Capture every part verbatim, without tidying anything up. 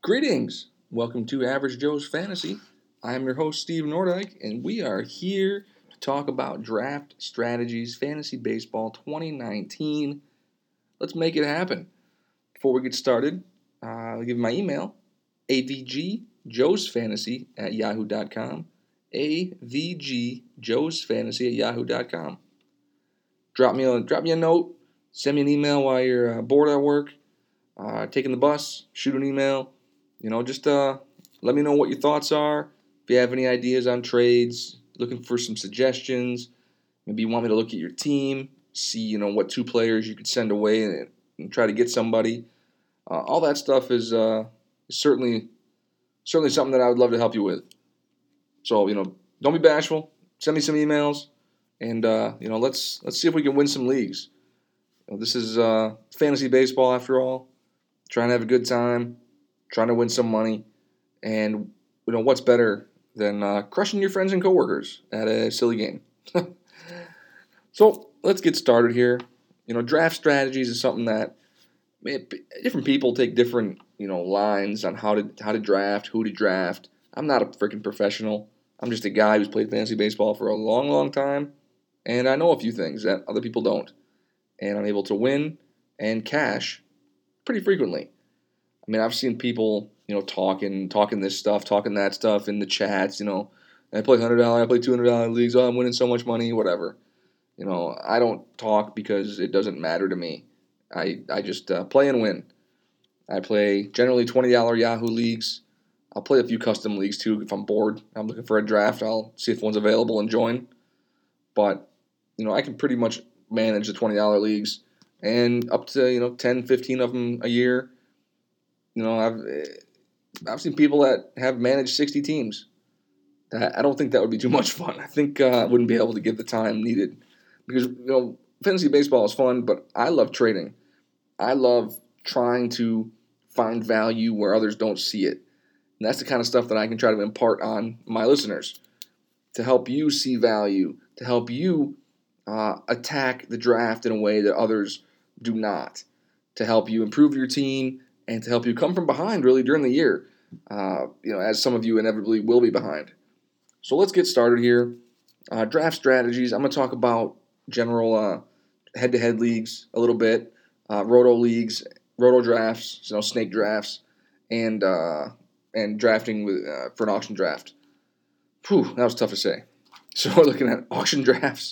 Greetings! Welcome to Average Joe's Fantasy. I am your host, Steve Nordyke, and we are here to talk about draft strategies, fantasy baseball twenty nineteen. Let's make it happen. Before we get started, uh, I'll give you my email, avgjoesfantasy at yahoo dot com, avgjoesfantasy at yahoo dot com. Drop me a, drop me a note, send me an email while you're uh, bored at work, uh, taking the bus, shoot an email. You know, just uh, let me know what your thoughts are. If you have any ideas on trades, looking for some suggestions, maybe you want me to look at your team, see, you know, what two players you could send away and, and try to get somebody. Uh, all that stuff is, uh, is certainly certainly something that I would love to help you with. So, you know, don't be bashful. Send me some emails, and uh, you know, let's let's see if we can win some leagues. You know, this is uh, fantasy baseball after all. Trying to have a good time. Trying to win some money, and you know what's better than uh, crushing your friends and coworkers at a silly game. So let's get started here. You know, draft strategies is something that man, different people take different you know lines on how to how to draft, who to draft. I'm not a freaking professional. I'm just a guy who's played fantasy baseball for a long, long time, and I know a few things that other people don't, and I'm able to win and cash pretty frequently. I mean, I've seen people, you know, talking, talking this stuff, talking that stuff in the chats, you know, I play one hundred dollars, I play two hundred dollars leagues, oh, I'm winning so much money, whatever. You know, I don't talk because it doesn't matter to me. I, I just uh, play and win. I play generally twenty dollars Yahoo leagues. I'll play a few custom leagues too if I'm bored. I'm looking for a draft. I'll see if one's available and join. But, you know, I can pretty much manage the twenty dollars leagues and up to, you know, ten, fifteen of them a year. You know, I've I've seen people that have managed sixty teams. I don't think that would be too much fun. I think uh, I wouldn't be able to give the time needed because you know fantasy baseball is fun, but I love trading. I love trying to find value where others don't see it, and that's the kind of stuff that I can try to impart on my listeners to help you see value, to help you uh, attack the draft in a way that others do not, to help you improve your team. And to help you come from behind, really, during the year, uh, you know, as some of you inevitably will be behind. So let's get started here. Uh, draft strategies. I'm going to talk about general uh, head-to-head leagues a little bit, uh, roto leagues, roto drafts, you know, snake drafts, and uh, and drafting with uh, for an auction draft. Whew, that was tough to say. So we're looking at auction drafts,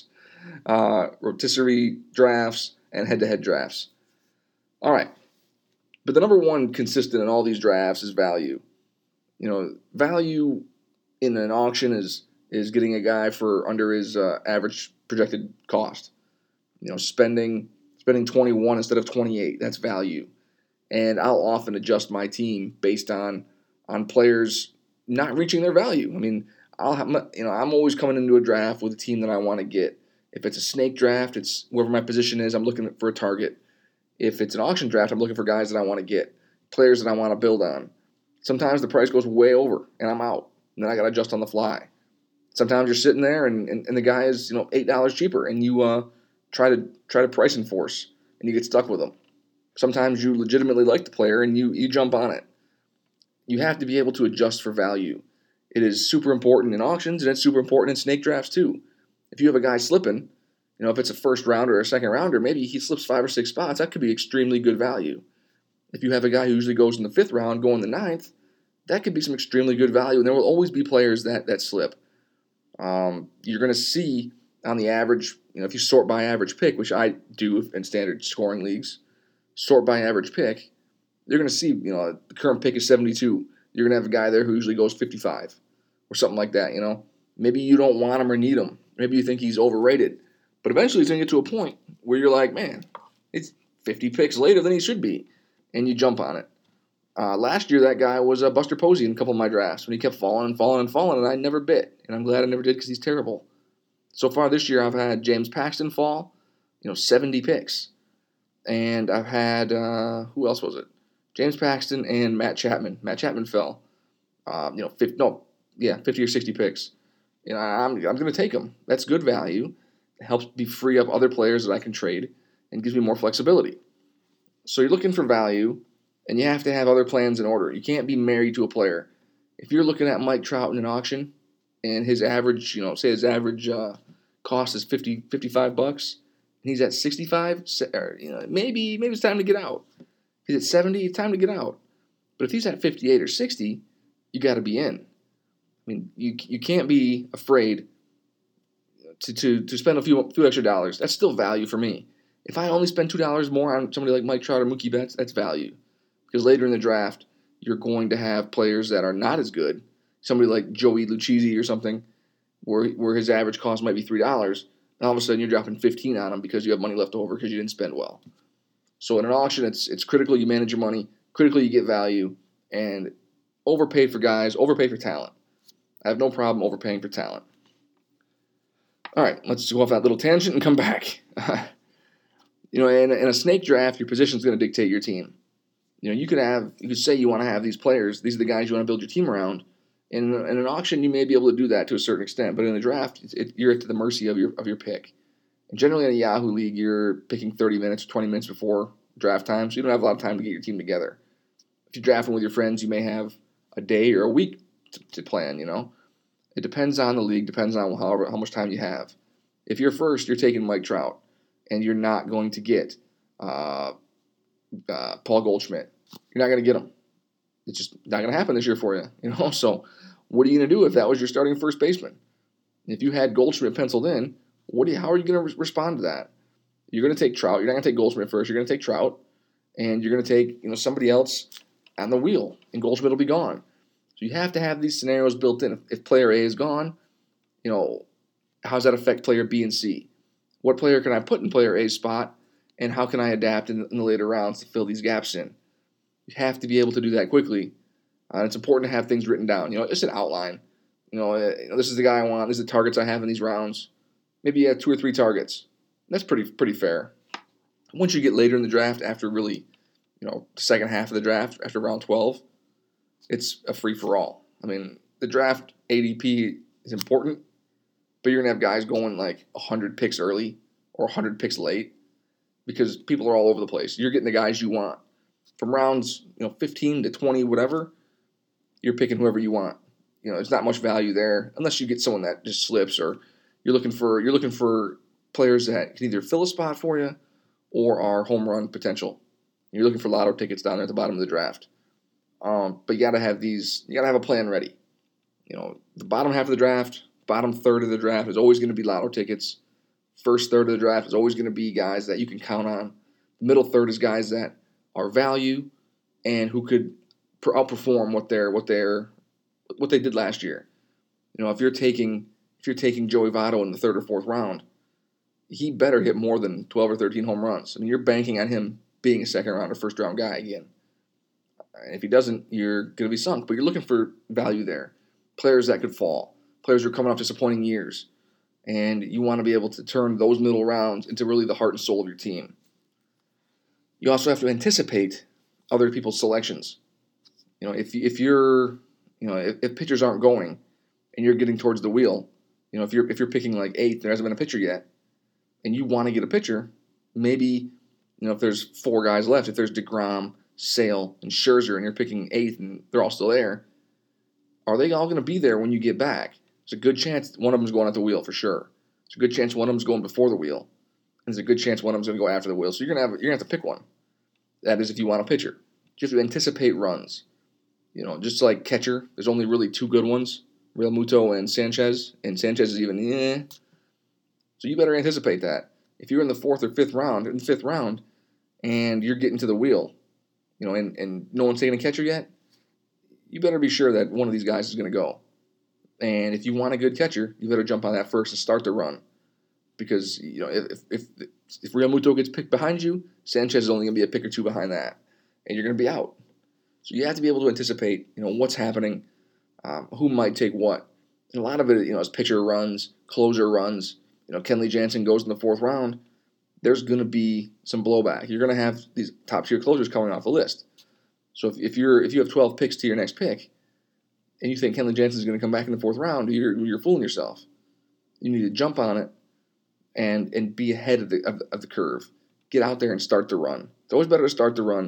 uh, rotisserie drafts, and head-to-head drafts. All right. But the number one consistent in all these drafts is value. You know, value in an auction is is getting a guy for under his uh, average projected cost. You know, spending spending twenty-one instead of twenty-eight. That's value. And I'll often adjust my team based on on players not reaching their value. I mean, I'll have, you know I'm always coming into a draft with a team that I want to get. If it's a snake draft, it's wherever my position is. I'm looking for a target. If it's an auction draft, I'm looking for guys that I want to get, players that I want to build on. Sometimes the price goes way over, and I'm out. And then I got to adjust on the fly. Sometimes you're sitting there, and, and, and the guy is you know eight dollars cheaper, and you uh, try to try to price enforce, and you get stuck with them. Sometimes you legitimately like the player, and you, you jump on it. You have to be able to adjust for value. It is super important in auctions, and it's super important in snake drafts too. If you have a guy slipping, you know, if it's a first rounder or a second rounder, maybe he slips five or six spots. That could be extremely good value. If you have a guy who usually goes in the fifth round, going the ninth, that could be some extremely good value. And there will always be players that that slip. Um, you're going to see on the average, you know, if you sort by average pick, which I do in standard scoring leagues, sort by average pick, you're going to see, you know, the current pick is seventy-two. You're going to have a guy there who usually goes fifty-five or something like that. You know, maybe you don't want him or need him. Maybe you think he's overrated. But eventually he's going to get to a point where you're like, man, it's fifty picks later than he should be. And you jump on it. Uh, last year, that guy was uh, Buster Posey in a couple of my drafts when he kept falling and falling and falling, and I never bit. And I'm glad I never did because he's terrible. So far this year, I've had James Paxton fall, you know, seventy picks. And I've had, uh, who else was it? James Paxton and Matt Chapman. Matt Chapman fell, um, you know, fifty, no, yeah, fifty or sixty picks. You know, I'm, I'm going to take them. That's good value. It helps me free up other players that I can trade and gives me more flexibility. So you're looking for value, And you have to have other plans in order. You can't be married to a player. If you're looking at Mike Trout in an auction and his average, you know, say his average uh, cost is fifty, fifty-five bucks, and he's at sixty-five, or, you know, maybe maybe it's time to get out. If he's at seventy, it's time to get out. But if he's at fifty-eight or sixty, you got to be in. I mean, you you can't be afraid to, to, to spend a few few extra dollars. That's still value for me. If I only spend two dollars more on somebody like Mike Trout or Mookie Betts, that's value. Because later in the draft, you're going to have players that are not as good. Somebody like Joey Lucchesi or something, where where his average cost might be three dollars, and all of a sudden you're dropping fifteen dollars on him because you have money left over because you didn't spend well. So in an auction, it's it's critical you manage your money, critical you get value, and overpay for guys, overpay for talent. I have no problem overpaying for talent. All right, let's go off that little tangent and come back. you know, in, in a snake draft, your position is going to dictate your team. You know, you could have, you could say you want to have these players, these are the guys you want to build your team around. In, in an auction, you may be able to do that to a certain extent, but in the draft, it, it, you're at the mercy of your of your pick. And generally in a Yahoo league, you're picking thirty minutes, twenty minutes before draft time, so you don't have a lot of time to get your team together. If you're drafting with your friends, you may have a day or a week to, to plan, you know. It depends on the league, depends on how, how much time you have. If you're first, you're taking Mike Trout, and you're not going to get uh, uh, Paul Goldschmidt. You're not going to get him. It's just not going to happen this year for you, you know. So, what are you going to do if that was your starting first baseman? If you had Goldschmidt penciled in, what do you, how are you going to re- respond to that? You're going to take Trout. You're not going to take Goldschmidt first. You're going to take Trout, and you're going to take you know somebody else on the wheel, and Goldschmidt will be gone. So you have to have these scenarios built in. If, if player A is gone, you know, how does that affect player B and C? What player can I put in player A's spot, and how can I adapt in, in the later rounds to fill these gaps in? You have to be able to do that quickly. Uh, it's important to have things written down. You know, it's an outline. You know, uh, you know, this is the guy I want. This is the targets I have in these rounds. Maybe you have two or three targets. That's pretty pretty fair. Once you get later in the draft, after really, you know, the second half of the draft, after round twelve, it's a free-for-all. I mean, the draft A D P is important, but you're going to have guys going like one hundred picks early or one hundred picks late because people are all over the place. You're getting the guys you want. From rounds, you know, fifteen to twenty, whatever, you're picking whoever you want. You know, there's not much value there unless you get someone that just slips, or you're looking for you're looking for players that can either fill a spot for you or are home run potential. You're looking for lotto tickets down there at the bottom of the draft. Um, but you got to have these. You got to have a plan ready. You know, the bottom half of the draft, bottom third of the draft is always going to be lotto tickets. First third of the draft is always going to be guys that you can count on. The middle third is guys that are value and who could outperform what they're what they're what they did last year. You know, if you're taking if you're taking Joey Votto in the third or fourth round, he better hit more than twelve or thirteen home runs. I mean, you're banking on him being a second round or first round guy again. And if he doesn't, you're going to be sunk. But you're looking for value there. Players that could fall. Players who are coming off disappointing years. And you want to be able to turn those middle rounds into really the heart and soul of your team. You also have to anticipate other people's selections. You know, if if you're, you know, if, if pitchers aren't going, and you're getting towards the wheel, you know, if you're if you're picking like eighth, there hasn't been a pitcher yet, and you want to get a pitcher, maybe, you know, if there's four guys left, if there's DeGrom, Sale, and Scherzer, and you're picking eighth, and they're all still there, are they all going to be there when you get back? There's a good chance one of them's going at the wheel for sure. There's a good chance one of them's going before the wheel. And there's a good chance one of them's going to go after the wheel. So you're going to have you're going to have to pick one. That is if you want a pitcher. You have to anticipate runs. You know, just like catcher, there's only really two good ones, Real Muto and Sanchez. And Sanchez is even, eh. So you better anticipate that. If you're in the fourth or fifth round, in the fifth round, and you're getting to the wheel, you know, and, and no one's taking a catcher yet, you better be sure that one of these guys is going to go. And if you want a good catcher, you better jump on that first and start the run. Because, you know, if if if Real Muto gets picked behind you, Sanchez is only going to be a pick or two behind that. And you're going to be out. So you have to be able to anticipate, you know, what's happening, um, who might take what. And a lot of it, you know, is pitcher runs, closer runs. You know, Kenley Jansen goes in the fourth round. There's going to be some blowback. You're going to have these top-tier closers coming off the list. So if, if you're if you have twelve picks to your next pick, and you think Kenley Jansen is going to come back in the fourth round, you're you're fooling yourself. You need to jump on it and and be ahead of the of, of the curve. Get out there and start the run. It's always better to start the run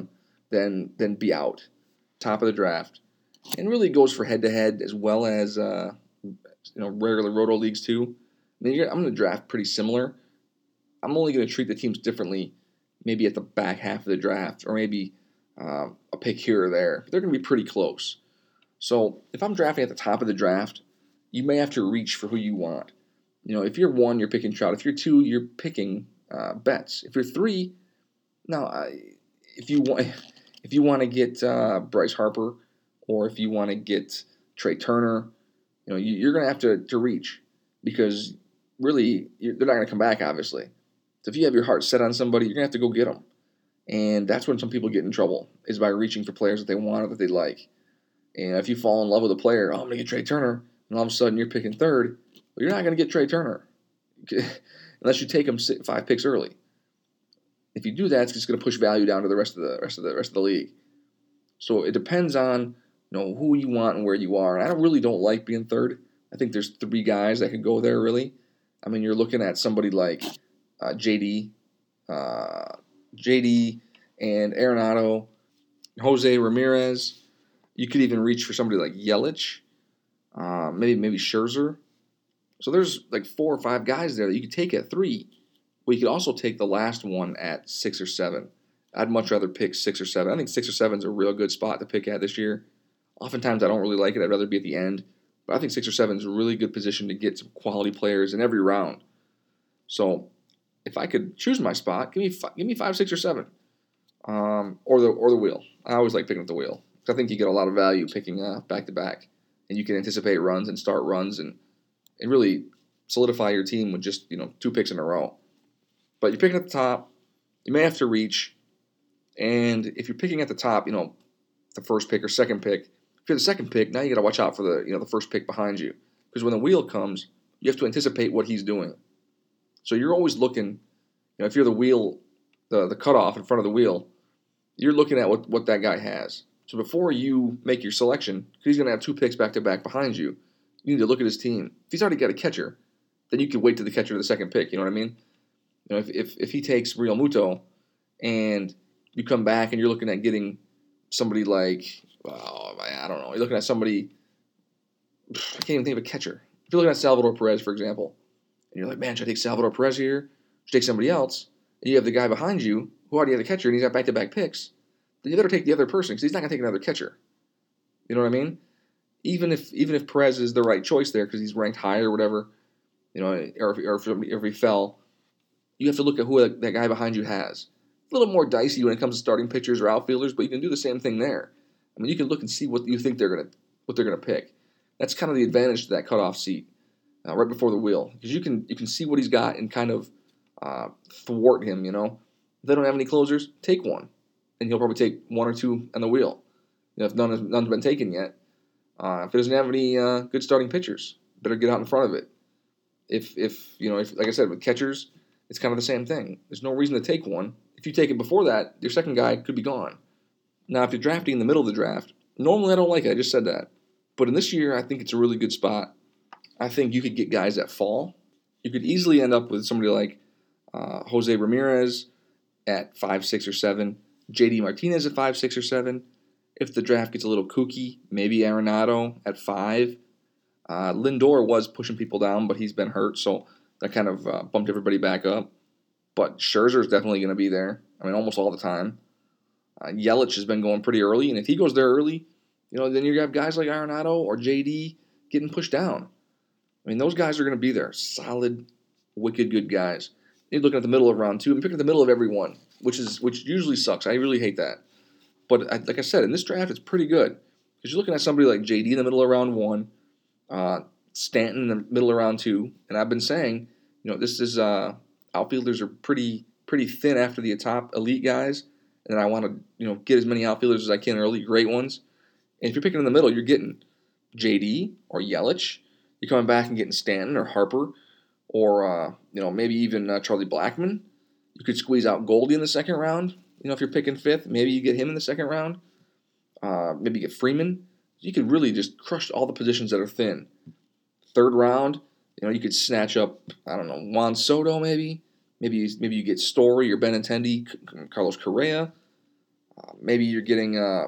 then then be out, top of the draft, and really goes for head to head as well as uh, you know regular roto leagues too. I mean, I'm going to draft pretty similar. I'm only going to treat the teams differently, maybe at the back half of the draft, or maybe uh, a pick here or there. They're going to be pretty close. So if I'm drafting at the top of the draft, you may have to reach for who you want. You know, if you're one, you're picking Trout. If you're two, you're picking uh, Betts. If you're three, now I, if you want, if you want to get uh, Bryce Harper, or if you want to get Trey Turner, you know, you, you're going to have to to reach because really they're not going to come back, obviously. So if you have your heart set on somebody, you're going to have to go get them. And that's when some people get in trouble, is by reaching for players that they want or that they like. And if you fall in love with a player, oh, I'm going to get Trey Turner, and all of a sudden you're picking third, well, you're not going to get Trey Turner unless you take him five picks early. If you do that, it's just going to push value down to the rest of the rest of the rest of the league. So it depends on you know who you want and where you are. And I don't really don't like being third. I think there's three guys that could go there really. I mean, you're looking at somebody like uh, J D, uh, J D, and Arenado, Jose Ramirez. You could even reach for somebody like Yelich, uh, maybe maybe Scherzer. So there's like four or five guys there that you could take at three. But you could also take the last one at six or seven. I'd much rather pick six or seven. I think six or seven is a real good spot to pick at this year. Oftentimes I don't really like it. I'd rather be at the end. But I think six or seven is a really good position to get some quality players in every round. So if I could choose my spot, give me five, give me five, six, or seven, um, or the or the wheel. I always like picking up the wheel because I think you get a lot of value picking uh, back to back, and you can anticipate runs and start runs and and really solidify your team with just you know two picks in a row. But you're picking at the top, you may have to reach, and if you're picking at the top, you know the first pick or second pick. If you're the second pick, now you got to watch out for the you know the first pick behind you because when the wheel comes, you have to anticipate what he's doing. So you're always looking, you know, if you're the wheel, the the cutoff in front of the wheel, you're looking at what, what that guy has. So before you make your selection, because he's going to have two picks back to back behind you, you need to look at his team. If he's already got a catcher, then you can wait to the catcher to the second pick. You know what I mean? You know, if if, if he takes Real Muto, and you come back and you're looking at getting somebody like, oh, I don't know, you're looking at somebody, I can't even think of a catcher. If you're looking at Salvador Perez, for example, and you're like, man, should I take Salvador Perez here? Should I take somebody else? And you have the guy behind you who already had a catcher and he's got back-to-back picks. Then you better take the other person because he's not going to take another catcher. You know what I mean? Even if even if Perez is the right choice there because he's ranked high or whatever, you know, or if, or if, or if he fell, you have to look at who that, that guy behind you has. A little more dicey when it comes to starting pitchers or outfielders, but you can do the same thing there. I mean, you can look and see what you think they're gonna what they're gonna pick. That's kind of the advantage to that cutoff seat. Uh, right before the wheel, because you can you can see what he's got and kind of uh, thwart him. You know, if they don't have any closers, take one, and he'll probably take one or two on the wheel. You know, if none has, none's been taken yet, uh, if he doesn't have any uh, good starting pitchers, better get out in front of it. If if you know, if like I said with catchers, it's kind of the same thing. There's no reason to take one. If you take it before that, your second guy could be gone. Now, if you're drafting in the middle of the draft, normally I don't like it. I just said that, but in this year, I think it's a really good spot. I think you could get guys that fall. You could easily end up with somebody like uh, Jose Ramirez at five, six, or seven. J D Martinez at five, six, or seven. If the draft gets a little kooky, maybe Arenado at five. Uh, Lindor was pushing people down, but he's been hurt, so that kind of uh, bumped everybody back up. But Scherzer is definitely going to be there. I mean, almost all the time. Uh, Yelich has been going pretty early, and if he goes there early, you know, then you have guys like Arenado or J D getting pushed down. I mean, those guys are going to be there. Solid, wicked good guys. You're looking at the middle of round two. I'm picking at the middle of every one, which is which usually sucks. I really hate that. But I, like I said, in this draft, it's pretty good. Because you're looking at somebody like J D in the middle of round one, uh, Stanton in the middle of round two. And I've been saying, you know, this is uh, outfielders are pretty pretty thin after the top elite guys. And I want to, you know, get as many outfielders as I can early, great ones. And if you're picking in the middle, you're getting J D or Yelich. You're coming back and getting Stanton or Harper or, uh, you know, maybe even uh, Charlie Blackmon. You could squeeze out Goldie in the second round. You know, if you're picking fifth, maybe you get him in the second round. Uh, maybe you get Freeman. You could really just crush all the positions that are thin. Third round, you know, you could snatch up, I don't know, Juan Soto maybe. Maybe maybe you get Story or Benintendi, Carlos Correa. Uh, maybe you're getting, uh,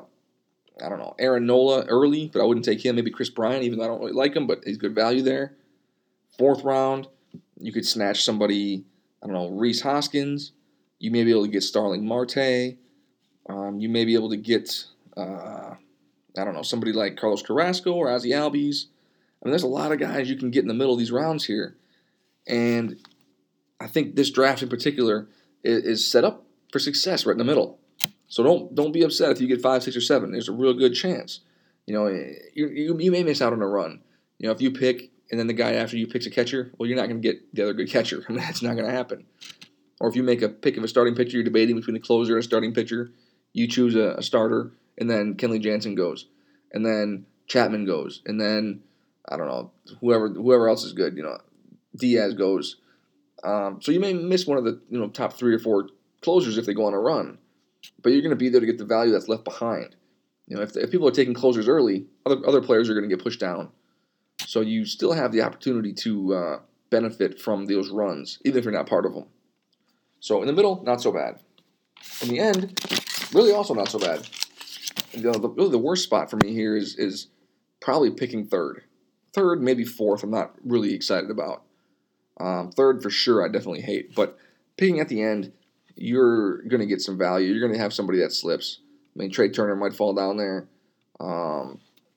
I don't know, Aaron Nola early, but I wouldn't take him. Maybe Chris Bryant, even though I don't really like him, but he's good value there. Fourth round, you could snatch somebody, I don't know, Reese Hoskins. You may be able to get Starling Marte. Um, you may be able to get, uh, I don't know, somebody like Carlos Carrasco or Ozzie Albies. I mean, there's a lot of guys you can get in the middle of these rounds here. And I think this draft in particular is, is set up for success right in the middle. So don't don't be upset if you get five, six, or seven. There's a real good chance. You know, you, you, you may miss out on a run. You know, if you pick and then the guy after you picks a catcher, well, you're not going to get the other good catcher. I mean, that's not going to happen. Or if you make a pick of a starting pitcher, you're debating between a closer and a starting pitcher, you choose a, a starter, and then Kenley Jansen goes, and then Chapman goes, and then I don't know whoever whoever else is good. You know, Diaz goes. Um, so you may miss one of the you know top three or four closers if they go on a run, but you're going to be there to get the value that's left behind. You know, if, if people are taking closers early, other other players are going to get pushed down. So you still have the opportunity to uh, benefit from those runs, even if you're not part of them. So in the middle, not so bad. In the end, really also not so bad. You know, the, really the worst spot for me here is is probably picking third. Third, maybe fourth, I'm not really excited about. Um, third, for sure, I definitely hate. But picking at the end, you're going to get some value. You're going to have somebody that slips. I mean, Trey Turner might fall down there. Um,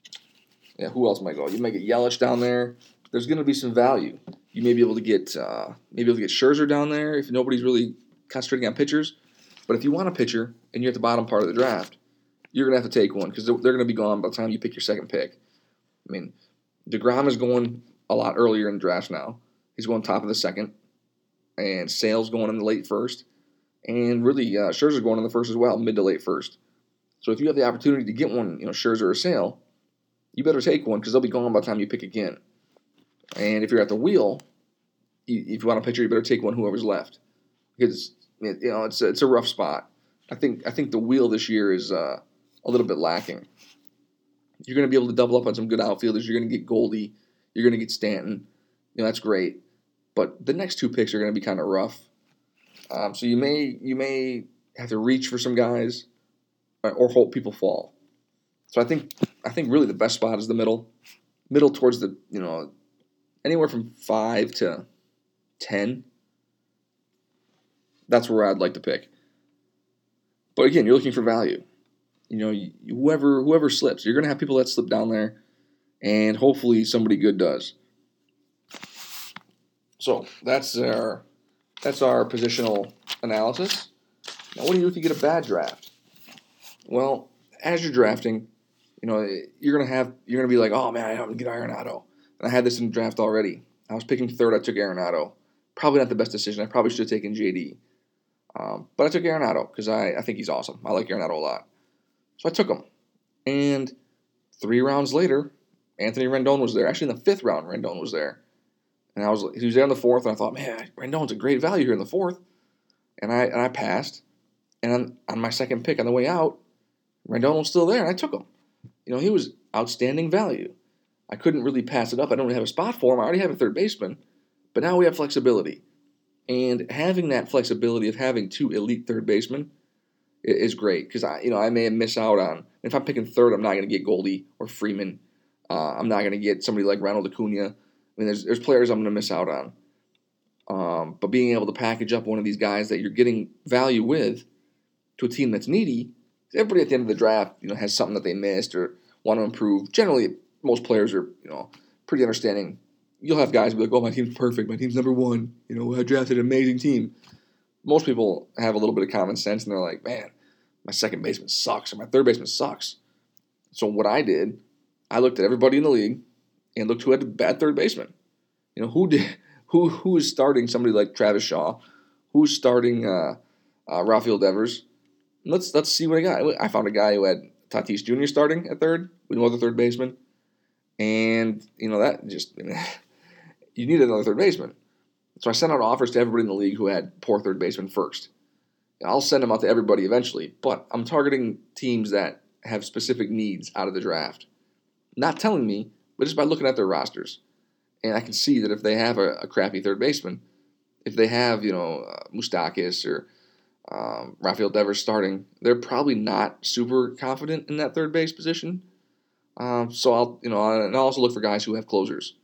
yeah, who else might go? You might get Yelich down there. There's going to be some value. You may be able to get uh, maybe able to get Scherzer down there if nobody's really concentrating on pitchers. But if you want a pitcher and you're at the bottom part of the draft, you're going to have to take one because they're, they're going to be gone by the time you pick your second pick. I mean, DeGrom is going a lot earlier in drafts now. He's going top of the second, and Sale's going in the late first, and really uh, Scherzer's going in the first as well, mid to late first. So if you have the opportunity to get one, you know, Scherzer or Sale, you better take one because they'll be gone by the time you pick again. And if you're at the wheel, you, if you want a pitcher, you better take one whoever's left because you know it's a, it's a rough spot. I think I think the wheel this year is uh, a little bit lacking. You're going to be able to double up on some good outfielders. You're going to get Goldie. You're going to get Stanton. You know that's great. But the next two picks are going to be kind of rough. Um, so you may you may have to reach for some guys or, or hope people fall. So I think I think really the best spot is the middle, middle towards the you know anywhere from five to ten. That's where I'd like to pick. But again, you're looking for value. You know, you, whoever whoever slips, you're going to have people that slip down there, and hopefully somebody good does. So that's our that's our positional analysis. Now, what do you do if you get a bad draft? Well, as you're drafting, you know you're gonna have you're gonna be like, oh man, I'm gonna get Arenado. And I had this in the draft already. I was picking third. I took Arenado. Probably not the best decision. I probably should have taken J D. Um, but I took Arenado because I, I think he's awesome. I like Arenado a lot. So I took him. And three rounds later, Anthony Rendon was there. Actually, in the fifth round, Rendon was there. And I was he was there in the fourth, and I thought, man, Rendon's a great value here in the fourth. And I and I passed. And on, on my second pick on the way out, Rendon was still there, and I took him. You know, he was outstanding value. I couldn't really pass it up. I don't really have a spot for him. I already have a third baseman. But now we have flexibility. And having that flexibility of having two elite third basemen is great because I, you know, I may miss out on. If I'm picking third, I'm not going to get Goldie or Freeman. Uh, I'm not going to get somebody like Ronald Acuna. I mean, there's there's players I'm going to miss out on. Um, but being able to package up one of these guys that you're getting value with to a team that's needy, everybody at the end of the draft, you know, has something that they missed or want to improve. Generally, most players are, you know, pretty understanding. You'll have guys be like, oh, my team's perfect. My team's number one. You know, I drafted an amazing team. Most people have a little bit of common sense, and they're like, man, my second baseman sucks or my third baseman sucks. So what I did, I looked at everybody in the league and looked who had a bad third baseman. You know, who did who who is starting somebody like Travis Shaw? Who's starting uh, uh, Rafael Devers? Let's let's see what I got. I found a guy who had Tatis Junior starting at third with no other third baseman. And, you know, that just, you need another third baseman. So I sent out offers to everybody in the league who had poor third baseman first. I'll send them out to everybody eventually, but I'm targeting teams that have specific needs out of the draft. Not telling me, but just by looking at their rosters. And I can see that if they have a, a crappy third baseman, if they have, you know, uh, Moustakas or um, Rafael Devers starting, they're probably not super confident in that third base position. Um, so I'll, you know, and I'll also look for guys who have closers,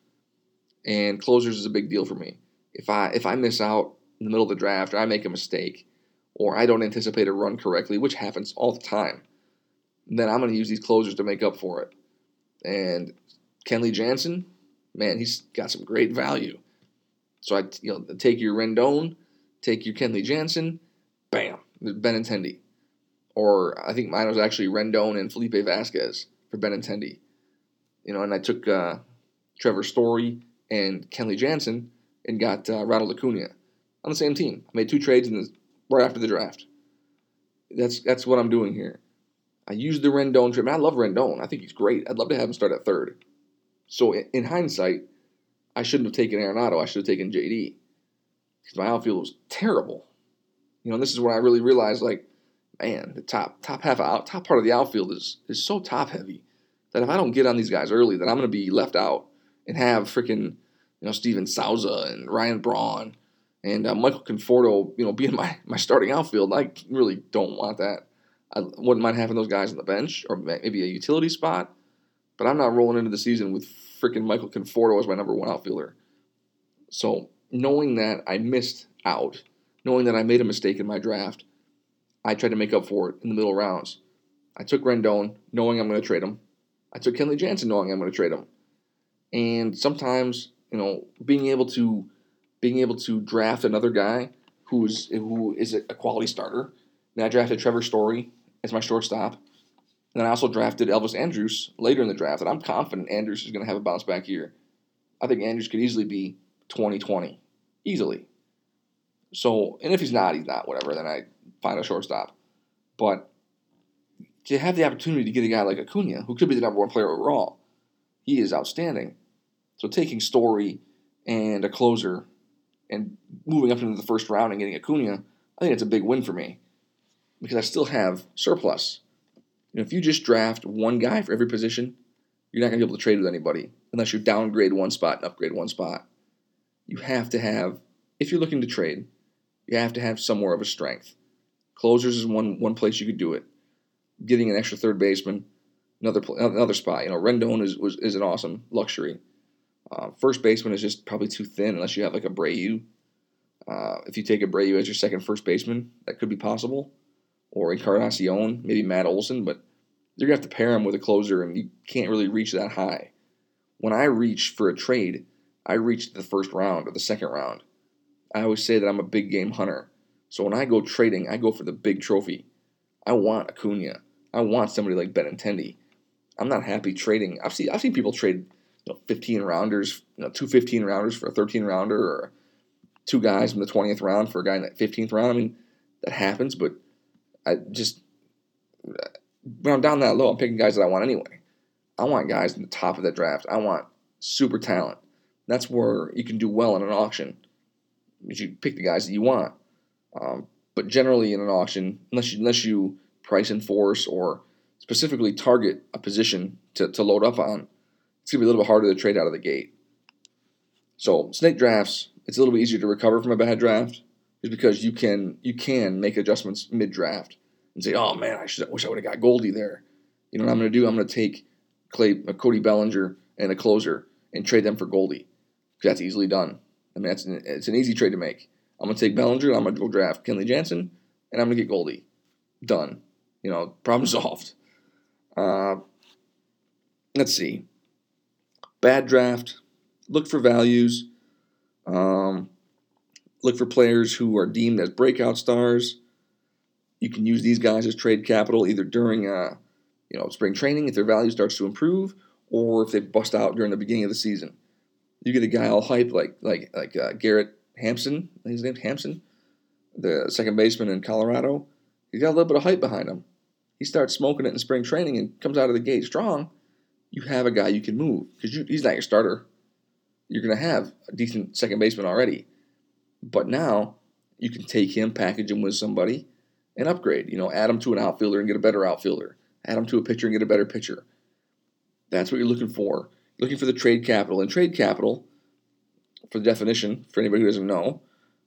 and closers is a big deal for me. If I if I miss out in the middle of the draft, or I make a mistake, or I don't anticipate a run correctly, which happens all the time, then I'm going to use these closers to make up for it. And Kenley Jansen, man, he's got some great value. So I, you know, take your Rendon, take your Kenley Jansen, bam, Benintendi. Or I think mine was actually Rendon and Felipe Vasquez for Benintendi. You know, and I took uh, Trevor Story and Kenley Jansen and got uh, Ronald Acuna on the same team. I made two trades in the, right after the draft. That's that's what I'm doing here. I used the Rendon trade. I love Rendon. I think he's great. I'd love to have him start at third. So in, in hindsight, I shouldn't have taken Arenado. I should have taken J D because my outfield was terrible. You know, and this is when I really realized, like, man, the top top half out top part of the outfield is is so top heavy that if I don't get on these guys early, then I'm going to be left out and have freaking, you know, Steven Souza and Ryan Braun and uh, Michael Conforto, you know, being my my starting outfield. I really don't want that. I wouldn't mind having those guys on the bench or maybe a utility spot, but I'm not rolling into the season with freaking Michael Conforto as my number one outfielder. So knowing that I missed out, knowing that I made a mistake in my draft, I tried to make up for it in the middle rounds. I took Rendon, knowing I'm going to trade him. I took Kenley Jansen, knowing I'm going to trade him. And sometimes, you know, being able to being able to draft another guy who is who is a quality starter. And I drafted Trevor Story as my shortstop. And then I also drafted Elvis Andrus later in the draft. And I'm confident Andrus is going to have a bounce back year. I think Andrus could easily be twenty twenty. Easily. So, and if he's not, he's not, whatever. Then I find a shortstop. But to have the opportunity to get a guy like Acuna, who could be the number one player overall, he is outstanding. So taking Story and a closer and moving up into the first round and getting Acuna, I think it's a big win for me because I still have surplus. You know, if you just draft one guy for every position, you're not going to be able to trade with anybody unless you downgrade one spot and upgrade one spot. You have to have, if you're looking to trade, you have to have somewhere of a strength. Closers is one one place you could do it. Getting an extra third baseman, another another spot. You know, Rendon is was, is an awesome luxury. Uh, first baseman is just probably too thin unless you have like a Abreu. Uh, if you take Abreu as your second first baseman, that could be possible. Or Encarnacion, maybe Matt Olson, but you're going to have to pair him with a closer, and you can't really reach that high. When I reach for a trade, I reach the first round or the second round. I always say that I'm a big game hunter. So when I go trading, I go for the big trophy. I want Acuna. I want somebody like Benintendi. I'm not happy trading. I've seen I've seen people trade, you know, fifteen rounders, you know, two fifteen rounders for a thirteen rounder, or two guys in the twentieth round for a guy in the fifteenth round. I mean, that happens, but I just when I'm down that low, I'm picking guys that I want anyway. I want guys in the top of that draft. I want super talent. That's where you can do well in an auction. You pick the guys that you want. Um, but generally in an auction, unless you, unless you price enforce or specifically target a position to, to load up on, it's going to be a little bit harder to trade out of the gate. So snake drafts, it's a little bit easier to recover from a bad draft just because you can you can make adjustments mid-draft and say, oh man, I should, wish I would have got Goldie there. You know what I'm going to do? I'm going to take Clay, uh, Cody Bellinger and a closer and trade them for Goldie. That's easily done. I mean, that's an, it's an easy trade to make. I'm going to take Bellinger, and I'm going to go draft Kenley Jansen, and I'm going to get Goldie. Done. You know, problem solved. Uh, let's see. Bad draft. Look for values. Um, look for players who are deemed as breakout stars. You can use these guys as trade capital either during uh, you know, spring training if their value starts to improve, or if they bust out during the beginning of the season. You get a guy all hype like like like uh, Garrett Hampson. I think his name's Hampson, the second baseman in Colorado. He's got a little bit of hype behind him. He starts smoking it in spring training and comes out of the gate strong. You have a guy you can move because he's not your starter. You're going to have a decent second baseman already. But now you can take him, package him with somebody, and upgrade. You know, add him to an outfielder and get a better outfielder. Add him to a pitcher and get a better pitcher. That's what you're looking for. You're looking for the trade capital. And trade capital, for the definition, for anybody who doesn't know,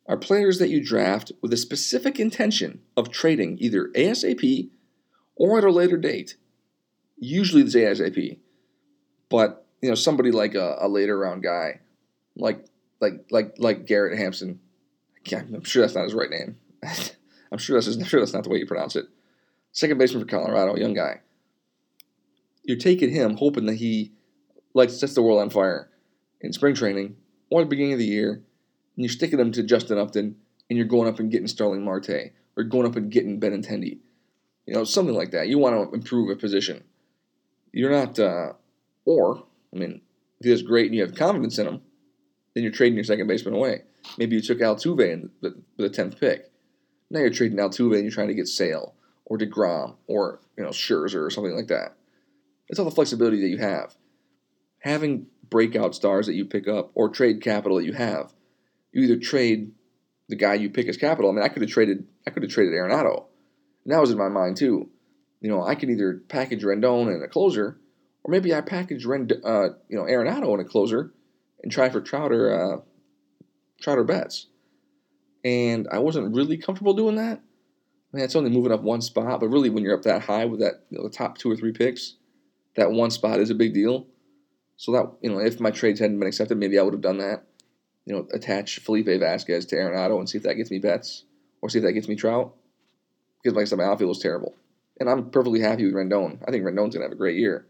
are players that you draft with a specific intention of trading either ASAP or at a later date. Usually it's ASAP, but you know somebody like a, a later round guy, like like like like Garrett Hampson. I'm sure that's not his right name. I'm sure that's I'm sure that's not the way you pronounce it. Second baseman for Colorado, young guy. You're taking him, hoping that he like sets the world on fire in spring training or at the beginning of the year, and you're sticking him to Justin Upton, and you're going up and getting Starling Marte, or going up and getting Benintendi. You know, something like that. You want to improve a position. You're not, uh, or, I mean, if he does great and you have confidence in him, then you're trading your second baseman away. Maybe you took Altuve in the, with the tenth pick. Now you're trading Altuve and you're trying to get Sale or DeGrom or, you know, Scherzer or something like that. It's all the flexibility that you have. Having breakout stars that you pick up or trade capital that you have, you either trade the guy you pick as capital. I mean, I could have traded, I could have traded Arenado. And that was in my mind too. You know, I can either package Rendon and a closer, or maybe I package Rend, uh, you know, Arenado and a closer, and try for Trouter, uh, Trouter Betts. And I wasn't really comfortable doing that. I mean, it's only moving up one spot, but really, when you're up that high with that, you know, the top two or three picks, that one spot is a big deal. So that, you know, if my trades hadn't been accepted, maybe I would have done that. You know, attach Felipe Vasquez to Arenado and see if that gets me Betts, or see if that gets me Trout. Because, like I said, my outfield was terrible. And I'm perfectly happy with Rendon. I think Rendon's going to have a great year.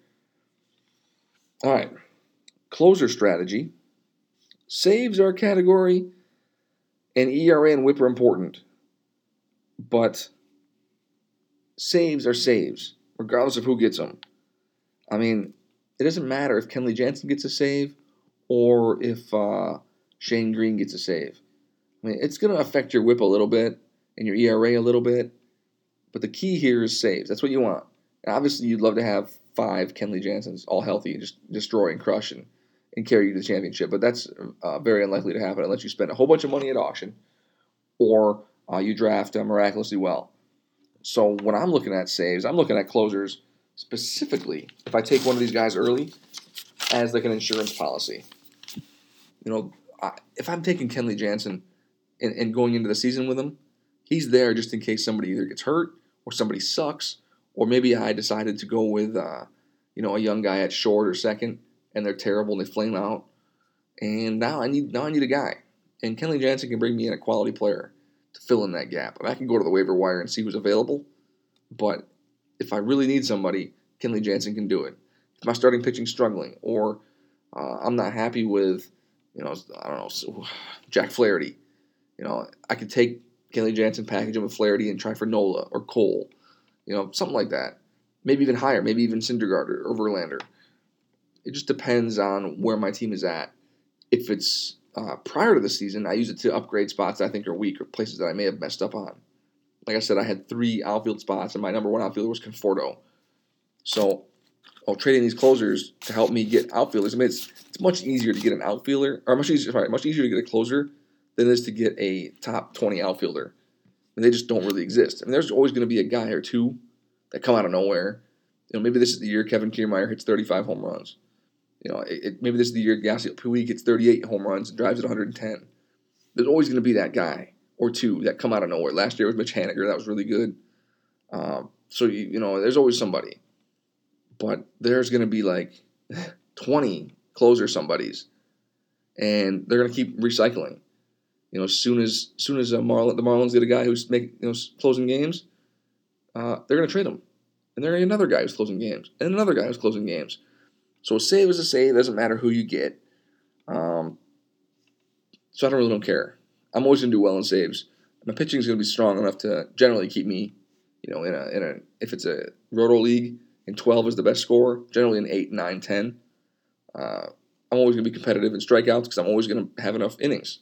All right. Closer strategy. Saves are a category, and E R A and whip are important. But saves are saves, regardless of who gets them. I mean, it doesn't matter if Kenley Jansen gets a save or if uh, Shane Green gets a save. I mean, it's going to affect your whip a little bit and your E R A a little bit. But the key here is saves. That's what you want. And obviously, you'd love to have five Kenley Jansens all healthy and just destroy and crush and, and carry you to the championship. But that's uh, very unlikely to happen unless you spend a whole bunch of money at auction or uh, you draft uh, miraculously well. So when I'm looking at saves, I'm looking at closers specifically. If I take one of these guys early as like an insurance policy, you know, I, if I'm taking Kenley Jansen and, and going into the season with him, he's there just in case somebody either gets hurt or somebody sucks, or maybe I decided to go with, uh, you know, a young guy at short or second, and they're terrible and they flame out, and now I need now I need a guy, and Kenley Jansen can bring me in a quality player to fill in that gap. And I can go to the waiver wire and see who's available, but if I really need somebody, Kenley Jansen can do it. If my starting pitching's struggling, or uh, I'm not happy with, you know, I don't know, Jack Flaherty, you know, I could take Kenley Jansen, package him with Flaherty, and try for Nola or Cole, you know, something like that. Maybe even higher, maybe even Syndergaard or, or Verlander. It just depends on where my team is at. If it's uh, prior to the season, I use it to upgrade spots that I think are weak or places that I may have messed up on. Like I said, I had three outfield spots, and my number one outfielder was Conforto. So, while trading these closers to help me get outfielders, I mean, it's, it's much easier to get an outfielder, or much easier, sorry, much easier to get a closer than it is to get a top twenty outfielder. And they just don't really exist. I mean, there's always going to be a guy or two that come out of nowhere. You know, maybe this is the year Kevin Kiermaier hits thirty-five home runs. You know, it, it, maybe this is the year Yasiel Puig gets thirty-eight home runs and drives at one hundred ten. There's always going to be that guy or two that come out of nowhere. Last year was Mitch Haniger. That was really good. Um, so, you, you know, there's always somebody. But there's going to be like twenty closer somebodies. And they're going to keep recycling. You know, as soon as, as soon as uh, Marlin, the Marlins get a guy who's making, you know, closing games, uh, they're going to trade him. And there's another guy who's closing games. And another guy who's closing games. So a save is a save. It doesn't matter who you get. Um, so I don't really don't care. I'm always going to do well in saves. My pitching is going to be strong enough to generally keep me, you know, in a in a if it's a roto league and twelve is the best score, generally an eight, nine, ten. Uh, I'm always going to be competitive in strikeouts because I'm always going to have enough innings.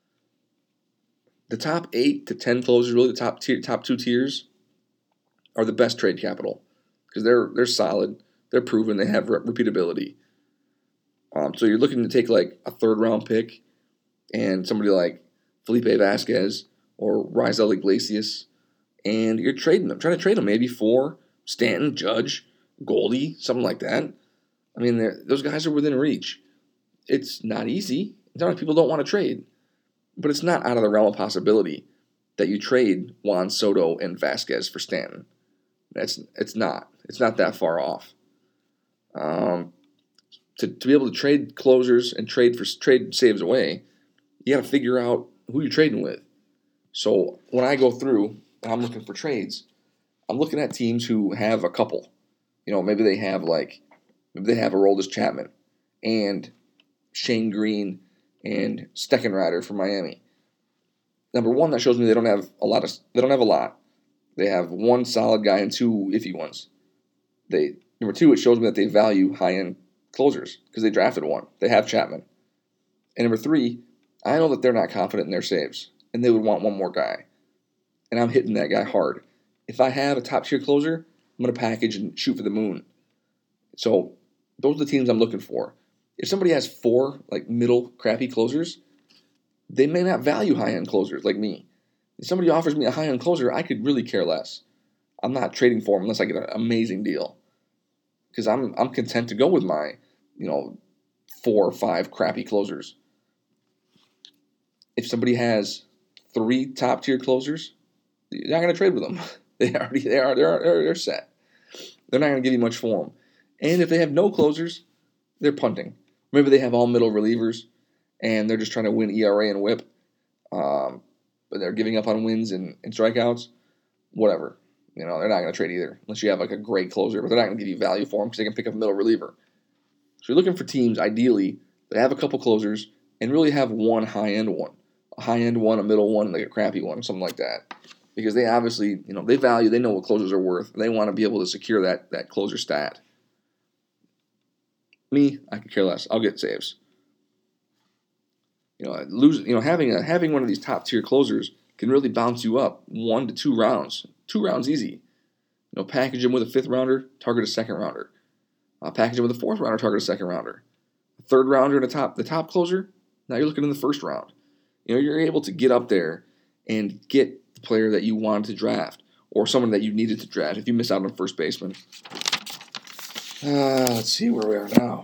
The top eight to ten closers, really the top tier, top two tiers, are the best trade capital because they're they're solid, they're proven, they have re- repeatability. Um, so you're looking to take like a third round pick and somebody like Felipe Vasquez or Raisel Iglesias, and you're trading them, trying to trade them maybe for Stanton, Judge, Goldie, something like that. I mean, those guys are within reach. It's not easy. It's not like people don't want to trade. But it's not out of the realm of possibility that you trade Juan Soto and Vasquez for Stanton. That's it's not. It's not that far off. Um, to to be able to trade closers and trade for trade saves away, you got to figure out who you're trading with. So when I go through and I'm looking for trades, I'm looking at teams who have a couple. You know, maybe they have like maybe they have Aroldis Chapman and Shane Green and Steckenrider from Miami. Number one, that shows me they don't have a lot of they don't have a lot. They have one solid guy and two iffy ones. They number two, it shows me that they value high end closers because they drafted one. They have Chapman. And number three, I know that they're not confident in their saves, and they would want one more guy. And I'm hitting that guy hard. If I have a top tier closer, I'm gonna package and shoot for the moon. So those are the teams I'm looking for. If somebody has four like middle crappy closers, they may not value high-end closers like me. If somebody offers me a high-end closer, I could really care less. I'm not trading for them unless I get an amazing deal. Because I'm I'm content to go with my, you know, four or five crappy closers. If somebody has three top-tier closers, you're not going to trade with them. They already they are they're they're set. They're not going to give you much for them. And if they have no closers, they're punting. Maybe they have all middle relievers, and they're just trying to win E R A and whip. Um, but they're giving up on wins and, and strikeouts. Whatever. You know, they're not going to trade either unless you have like a great closer, but they're not going to give you value for them because they can pick up a middle reliever. So you're looking for teams, ideally, that have a couple closers and really have one high-end one. A high-end one, a middle one, and like a crappy one, something like that. Because they obviously, you know, they value, they know what closers are worth. And they want to be able to secure that, that closer stat. Me, I could care less. I'll get saves. You know, lose. You know, having a having one of these top tier closers can really bounce you up one to two rounds. Two rounds easy. You know, package him with a fifth rounder, target a second rounder. Uh, package him with a fourth rounder, target a second rounder. A third rounder and a top the top closer. Now you're looking in the first round. You know, you're able to get up there and get the player that you wanted to draft or someone that you needed to draft. If you miss out on a first baseman. Uh, let's see where we are now.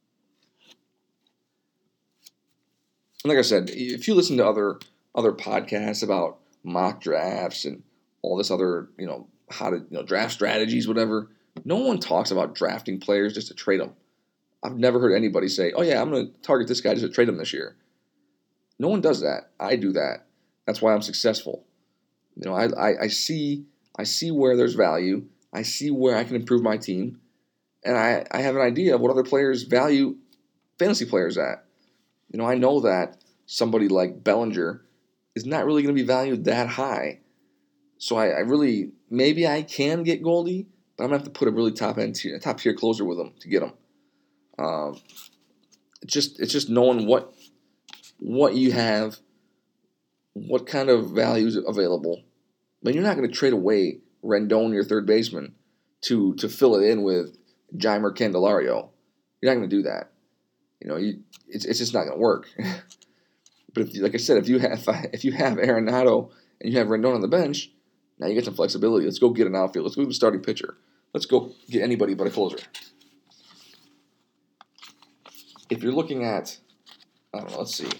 Like I said, if you listen to other other podcasts about mock drafts and all this other, you know, how to, you know, draft strategies, whatever, no one talks about drafting players just to trade them. I've never heard anybody say, oh yeah, I'm going to target this guy just to trade him this year. No one does that. I do that. That's why I'm successful. You know, I, I, I see I see where there's value. I see where I can improve my team. And I, I have an idea of what other players value fantasy players at. You know, I know that somebody like Bellinger is not really going to be valued that high. So I, I really, maybe I can get Goldie, but I'm going to have to put a really top end tier, top tier closer with him to get him. Um, it's just, it's just knowing what, what you have, what kind of value is available. But you're not going to trade away Rendon, your third baseman, to to fill it in with Jeimer Candelario. You're not going to do that. You know, you, it's it's just not going to work. But if, like I said, if you have if you have Arenado and you have Rendon on the bench, now you get some flexibility. Let's go get an outfield. Let's go get a starting pitcher. Let's go get anybody but a closer. If you're looking at, I don't know, let's see.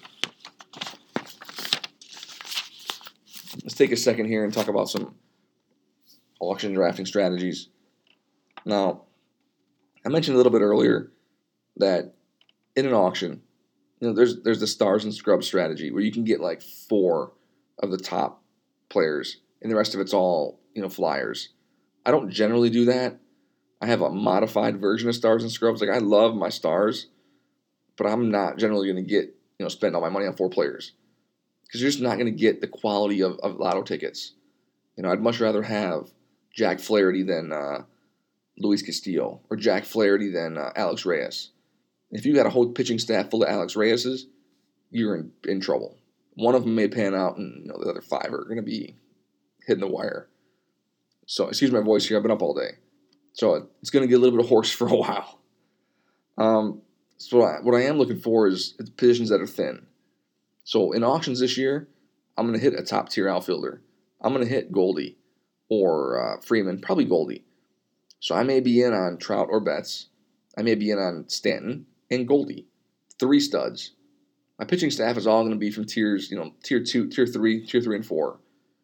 Let's take a second here and talk about some auction drafting strategies. Now, I mentioned a little bit earlier that in an auction, you know, there's there's the stars and scrubs strategy where you can get like four of the top players, and the rest of it's all, you know, flyers. I don't generally do that. I have a modified version of stars and scrubs. Like, I love my stars, but I'm not generally going to get, you know, spend all my money on four players because you're just not going to get the quality of, of lotto tickets. You know, I'd much rather have Jack Flaherty than uh, Luis Castillo or Jack Flaherty than uh, Alex Reyes. If you got a whole pitching staff full of Alex Reyeses, you're in, in trouble. One of them may pan out, and, you know, the other five are going to be hitting the wire. So, excuse my voice here. I've been up all day. So, it's going to get a little bit hoarse for a while. Um, so, I, what I am looking for is positions that are thin. So, in auctions this year, I'm going to hit a top-tier outfielder. I'm going to hit Goldie or uh, Freeman, probably Goldie. So, I may be in on Trout or Betts. I may be in on Stanton and Goldie. Three studs. My pitching staff is all going to be from tiers, you know, tier two, tier three, tier three and four.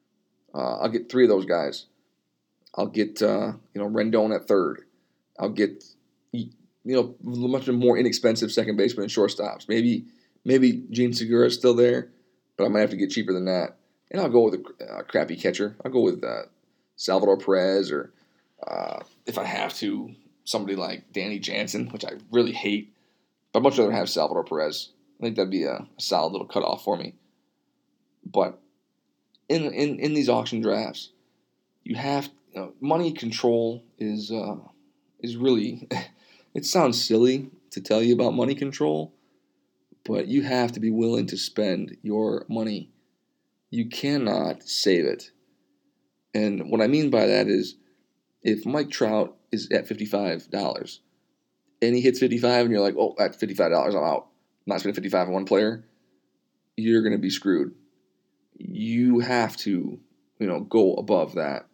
Uh, I'll get three of those guys. I'll get, uh, you know, Rendon at third. I'll get, you know, much more inexpensive second baseman and shortstops. Maybe, maybe Gene Segura is still there, but I might have to get cheaper than that. And I'll go with a uh, crappy catcher. I'll go with uh, Salvador Perez, or uh, if I have to, somebody like Danny Jansen, which I really hate. But I'd much rather have Salvador Perez. I think that'd be a, a solid little cutoff for me. But in in, in these auction drafts, you have, you know, money control is uh, is really. It sounds silly to tell you about money control, but you have to be willing to spend your money. You cannot save it. And what I mean by that is, if Mike Trout is at fifty-five dollars and he hits fifty-five and you're like, oh, at fifty-five dollars I'm out. I'm not spending fifty-five dollars on one player, you're going to be screwed. You have to, you know, go above that.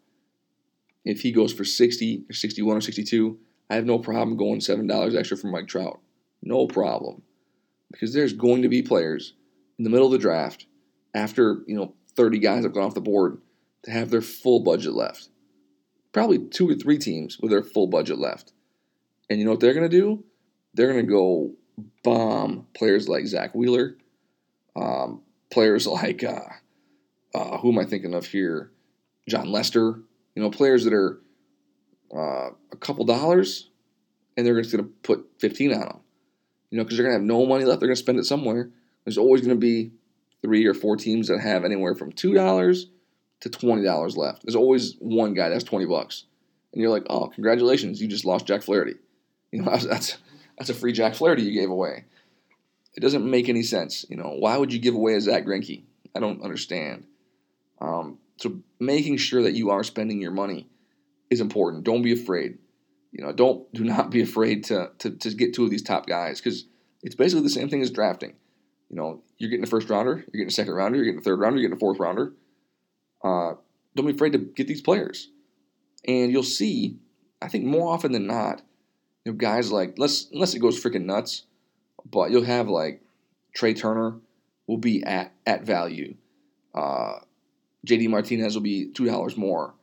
If he goes for sixty or sixty-one or sixty-two, I have no problem going seven dollars extra for Mike Trout. No problem. Because there's going to be players in the middle of the draft, after, you know, thirty guys have gone off the board, to have their full budget left. Probably two or three teams with their full budget left. And you know what they're going to do? They're going to go bomb players like Zach Wheeler, um, players like, uh, uh, who am I thinking of here? John Lester. You know, players that are uh, a couple dollars, and they're just going to put fifteen on them. You know, because they're going to have no money left. They're going to spend it somewhere. There's always going to be three or four teams that have anywhere from two dollars to twenty dollars left. There's always one guy that's twenty bucks. And you're like, oh, congratulations, you just lost Jack Flaherty. You know, that's that's a free Jack Flaherty you gave away. It doesn't make any sense. You know, why would you give away a Zach Greinke? I don't understand. Um, so making sure that you are spending your money is important. Don't be afraid. You know, don't do not be afraid to to, to get two of these top guys, because it's basically the same thing as drafting. You know, you're getting a first rounder, you're getting a second rounder, you're getting a third rounder, you're getting a fourth rounder. Uh, don't be afraid to get these players. And you'll see, I think more often than not, you know, guys like, unless, unless it goes freaking nuts, but you'll have like Trey Turner will be at, at value. Uh, J D Martinez will be two dollars more.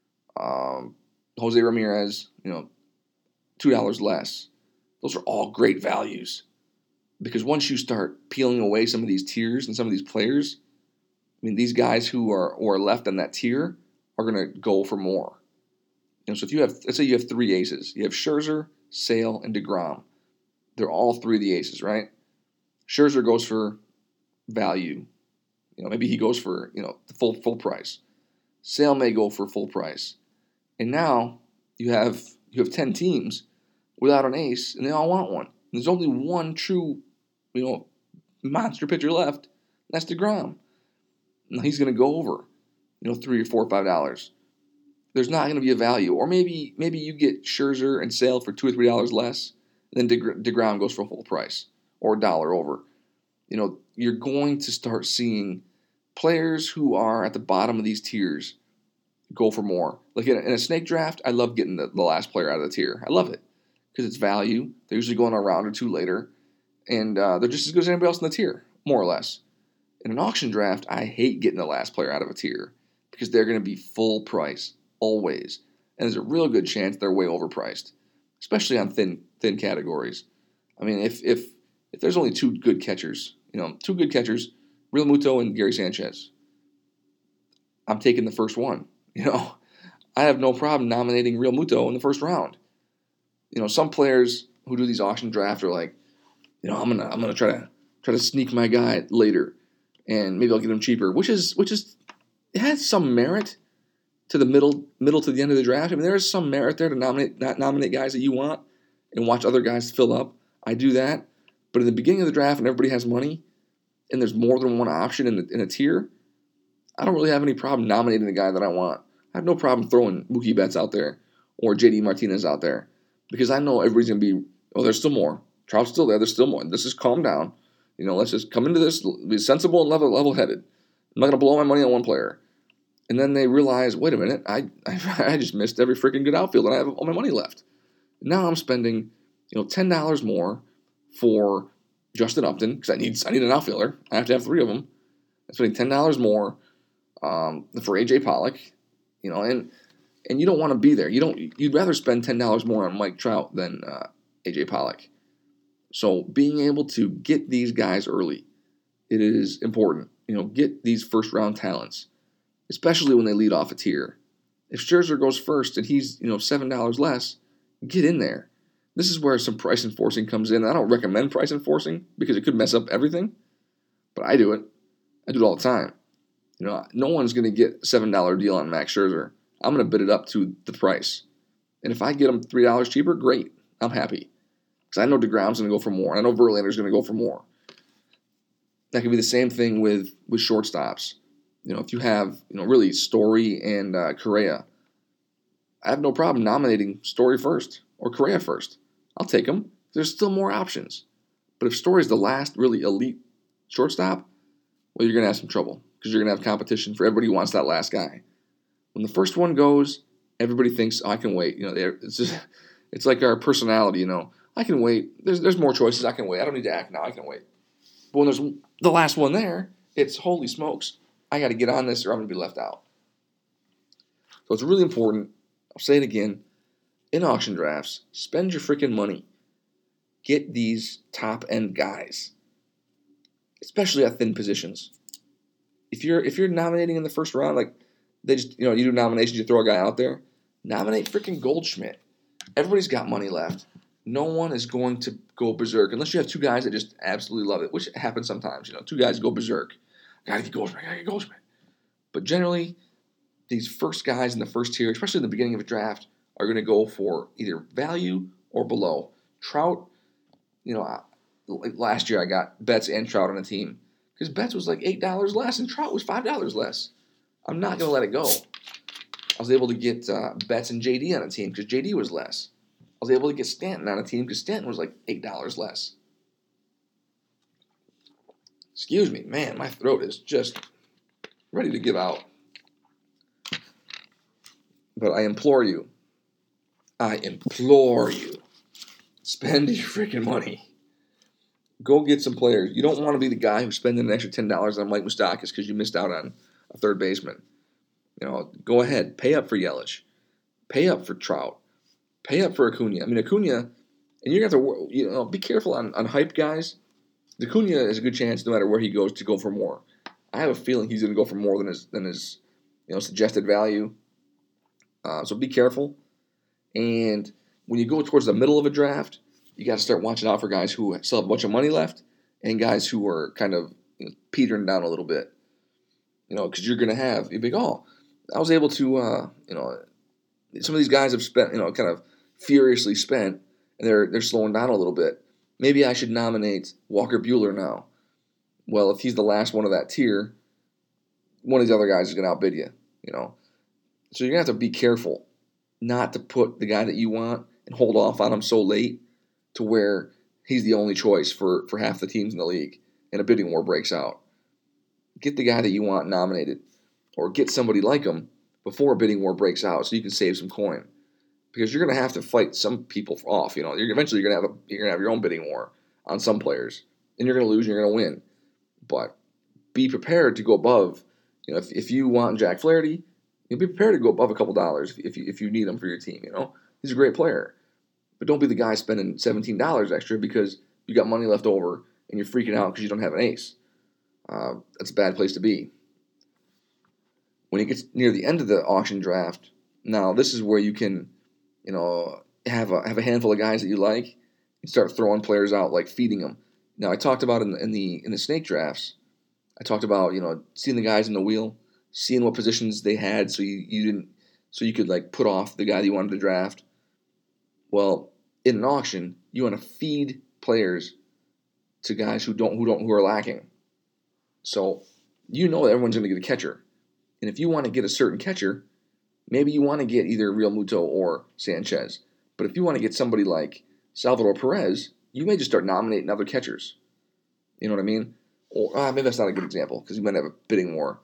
Um, Jose Ramirez, you know, two dollars less. Those are all great values. Because once you start peeling away some of these tiers and some of these players, I mean, these guys who are, who are left on that tier are going to go for more. You know, so if you have, let's say you have three aces. You have Scherzer, Sale, and DeGrom. They're all three of the aces, right? Scherzer goes for value. You know, maybe he goes for, you know, the full full price. Sale may go for full price. And now you have you have ten teams without an ace, and they all want one. And there's only one true, you know, monster pitcher left. That's DeGrom. Now he's going to go over, you know, three or four or five dollars. There's not going to be a value, or maybe maybe you get Scherzer and Sale for two or three dollars less, and then DeGrom goes for full price or a dollar over. You know, you're going to start seeing players who are at the bottom of these tiers go for more. Like in a, in a snake draft, I love getting the, the last player out of the tier. I love it because it's value. They're usually going a round or two later, and uh, they're just as good as anybody else in the tier, more or less. In an auction draft, I hate getting the last player out of a tier because they're going to be full price always, and there's a real good chance they're way overpriced, especially on thin thin categories. I mean, if if if there's only two good catchers, you know, two good catchers, Real Muto and Gary Sanchez, I'm taking the first one. You know, I have no problem nominating Real Muto in the first round. You know, some players who do these auction drafts are like, you know, I'm gonna I'm gonna try to try to sneak my guy later, and maybe I'll get him cheaper, which is which is it has some merit to the middle middle to the end of the draft. I mean, there is some merit there to nominate not nominate guys that you want and watch other guys fill up. I do that, but in the beginning of the draft, when everybody has money and there's more than one option in, the, in a tier, I don't really have any problem nominating the guy that I want. I have no problem throwing Mookie Betts out there or J D Martinez out there because I know everybody's going to be, oh, there's still more. Trout's still there. There's still more. Let's just calm down. You know, let's just come into this, be sensible and level, level-headed. I'm not going to blow my money on one player. And then they realize, wait a minute, I, I I just missed every freaking good outfield and I have all my money left. Now I'm spending, you know, ten dollars more for, Justin Upton, because I need I need an outfielder. I have to have three of them. I'm spending ten dollars more um, for A J Pollock, you know, and and you don't want to be there. You don't. You'd rather spend ten dollars more on Mike Trout than uh, A J Pollock. So being able to get these guys early, it is important. You know, get these first round talents, especially when they lead off a tier. If Scherzer goes first and he's you know seven dollars less, get in there. This is where some price enforcing comes in. I don't recommend price enforcing because it could mess up everything, but I do it. I do it all the time. You know, no one's going to get a seven dollar deal on Max Scherzer. I'm going to bid it up to the price. And if I get him three dollars cheaper, great. I'm happy. Because I know DeGrom's going to go for more. And I know Verlander's going to go for more. That could be the same thing with, with shortstops. You know, if you have, you know, really Story and uh, Correa, I have no problem nominating Story first or Correa first. I'll take them. There's still more options. But if Story's the last really elite shortstop, well, you're going to have some trouble because you're going to have competition for everybody who wants that last guy. When the first one goes, everybody thinks, oh, I can wait. You know, it's just, it's like our personality, you know. I can wait. There's there's more choices. I can wait. I don't need to act now. I can wait. But when there's the last one there, it's holy smokes. I got to get on this or I'm going to be left out. So it's really important. I'll say it again. In auction drafts, spend your freaking money. Get these top-end guys, especially at thin positions. If you're if you're nominating in the first round, like they just you know you do nominations, you throw a guy out there, nominate freaking Goldschmidt. Everybody's got money left. No one is going to go berserk unless you have two guys that just absolutely love it, which happens sometimes. You know, two guys go berserk. I gotta get Goldschmidt. I gotta get Goldschmidt. But generally, these first guys in the first tier, especially in the beginning of a draft, are going to go for either value or below. Trout, you know, like last year I got Betts and Trout on a team because Betts was like eight dollars less and Trout was five dollars less. I'm not going to let it go. I was able to get uh, Betts and J D on a team because J D was less. I was able to get Stanton on a team because Stanton was like eight dollars less. Excuse me, man, my throat is just ready to give out. But I implore you, I implore you, spend your freaking money. Go get some players. You don't want to be the guy who's spending an extra ten dollars on Mike Moustakas because you missed out on a third baseman. You know, go ahead. Pay up for Yelich. Pay up for Trout. Pay up for Acuna. I mean, Acuna, and you're going to have to, you know, be careful on, on hype guys. Acuna is a good chance no matter where he goes to go for more. I have a feeling he's going to go for more than his, than his you know, suggested value. Uh, so be careful. And when you go towards the middle of a draft, you got to start watching out for guys who still have a bunch of money left and guys who are kind of you know, petering down a little bit. You know, because you're going to have, you'll be like, oh, I was able to, uh, you know, some of these guys have spent, you know, kind of furiously spent, and they're they're slowing down a little bit. Maybe I should nominate Walker Buehler now. Well, if he's the last one of that tier, one of these other guys is going to outbid you, you know. So you're going to have to be careful not to put the guy that you want and hold off on him so late to where he's the only choice for, for half the teams in the league and a bidding war breaks out. Get the guy that you want nominated or get somebody like him before a bidding war breaks out so you can save some coin. Because you're going to have to fight some people off. You know, you're, eventually you're going to have a, you're going to have your own bidding war on some players. And you're going to lose and you're going to win. But be prepared to go above. You know, if, if you want Jack Flaherty, you'll be prepared to go above a couple dollars if you, if you need him for your team, you know. He's a great player. But don't be the guy spending seventeen dollars extra because you got money left over and you're freaking out because you don't have an ace. Uh, that's a bad place to be. When it gets near the end of the auction draft, now this is where you can, you know, have a have a handful of guys that you like and start throwing players out, like feeding them. Now, I talked about in the, in the in the snake drafts, I talked about, you know, seeing the guys in the wheel, seeing what positions they had so you, you didn't so you could like put off the guy that you wanted to draft. Well, in an auction, you want to feed players to guys who don't who don't who are lacking. So you know that everyone's going to get a catcher. And if you want to get a certain catcher, maybe you want to get either Real Muto or Sanchez. But if you want to get somebody like Salvador Perez, you may just start nominating other catchers. You know what I mean? Or uh, maybe that's not a good example because you might have a bidding war.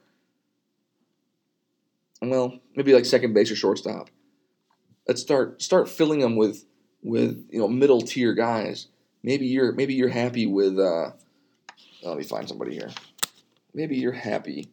Well, maybe like second base or shortstop. Let's start start filling them with with you know middle tier guys Maybe you're maybe you're happy with. Uh, let me find somebody here. Maybe you're happy.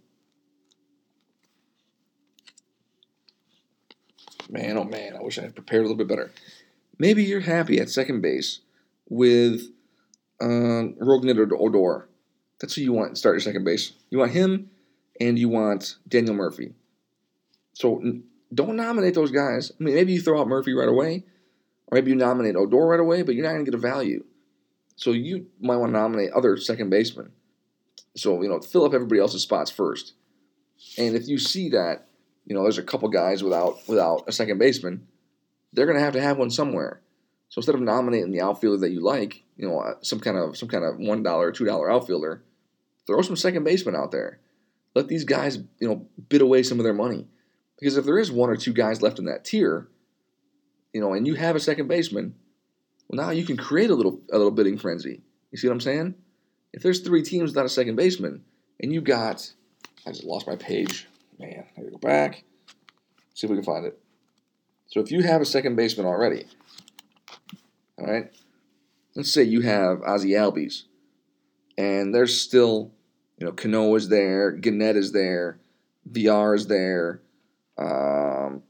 Man, oh man, I wish I had prepared a little bit better. Maybe you're happy at second base with um, Rougned Odor. That's who you want to start your second base. You want him, and you want Daniel Murphy. So don't nominate those guys. I mean, maybe you throw out Murphy right away, or maybe you nominate Odor right away, but you're not going to get a value. So you might want to nominate other second basemen. So, you know, fill up everybody else's spots first. And if you see that, you know, there's a couple guys without without a second baseman, they're going to have to have one somewhere. So instead of nominating the outfielder that you like, you know, uh, some kind of some kind of one dollar, two dollar outfielder, throw some second basemen out there. Let these guys, you know, bid away some of their money. Because if there is one or two guys left in that tier, you know, and you have a second baseman, well, now you can create a little a little bidding frenzy. You see what I'm saying? If there's three teams without a second baseman, and you got, I just lost my page. Man, I gotta go back. See if we can find it. So if you have a second baseman already, all right, let's say you have Ozzie Albies, and there's still, you know, Cano is there, Gannett is there, V R is there, um,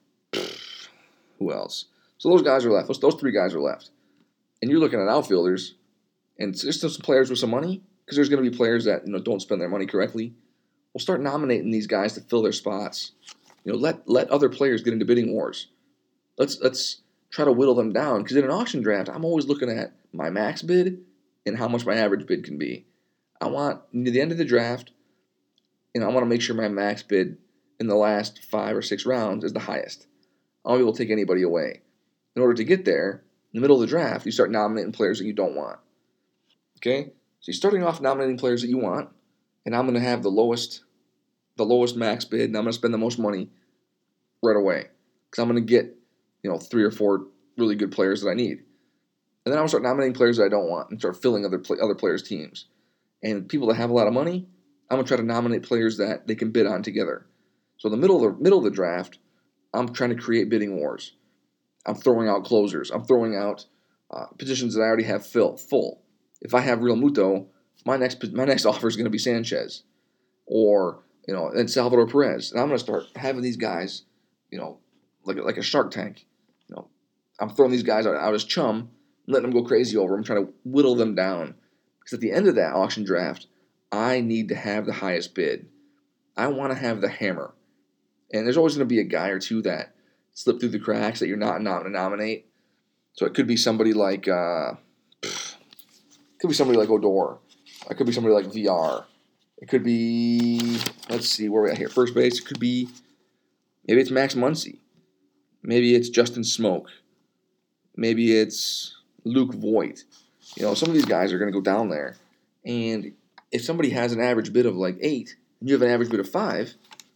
who else? So those guys are left. Those, those three guys are left. And you're looking at outfielders, and there's still some players with some money, because there's going to be players that, you know, don't spend their money correctly. We'll start nominating these guys to fill their spots. You know, let let other players get into bidding wars. Let's let's try to whittle them down, because in an auction draft, I'm always looking at my max bid and how much my average bid can be. I want, near the end of the draft, you know, I want to make sure my max bid in the last five or six rounds is the highest. I won't be able to take anybody away. In order to get there, in the middle of the draft, you start nominating players that you don't want. Okay? So you're starting off nominating players that you want, and I'm going to have the lowest the lowest max bid, and I'm going to spend the most money right away, because I'm going to get, you know, three or four really good players that I need. And then I'm going to start nominating players that I don't want and start filling other other players' teams. And people that have a lot of money, I'm going to try to nominate players that they can bid on together. So in the middle of the middle of the draft, I'm trying to create bidding wars. I'm throwing out closers. I'm throwing out uh, positions that I already have fill, full. If I have Real Muto, my next my next offer is going to be Sanchez, or, you know, and Salvador Perez, and I'm going to start having these guys, you know, like like a Shark Tank. You know, I'm throwing these guys out, out as chum, letting them go crazy over them, trying to whittle them down. Because at the end of that auction draft, I need to have the highest bid. I want to have the hammer, and there's always going to be a guy or two that slip through the cracks that you're not not going to nominate. So it could be somebody like, uh, it could be somebody like Odor. It could be somebody like V R. It could be, let's see, where are we at here? First base. It could be, maybe it's Max Muncy. Maybe it's Justin Smoke. Maybe it's Luke Voigt. You know, some of these guys are going to go down there. And if somebody has an average bid of like eight, and you have an average bid of five,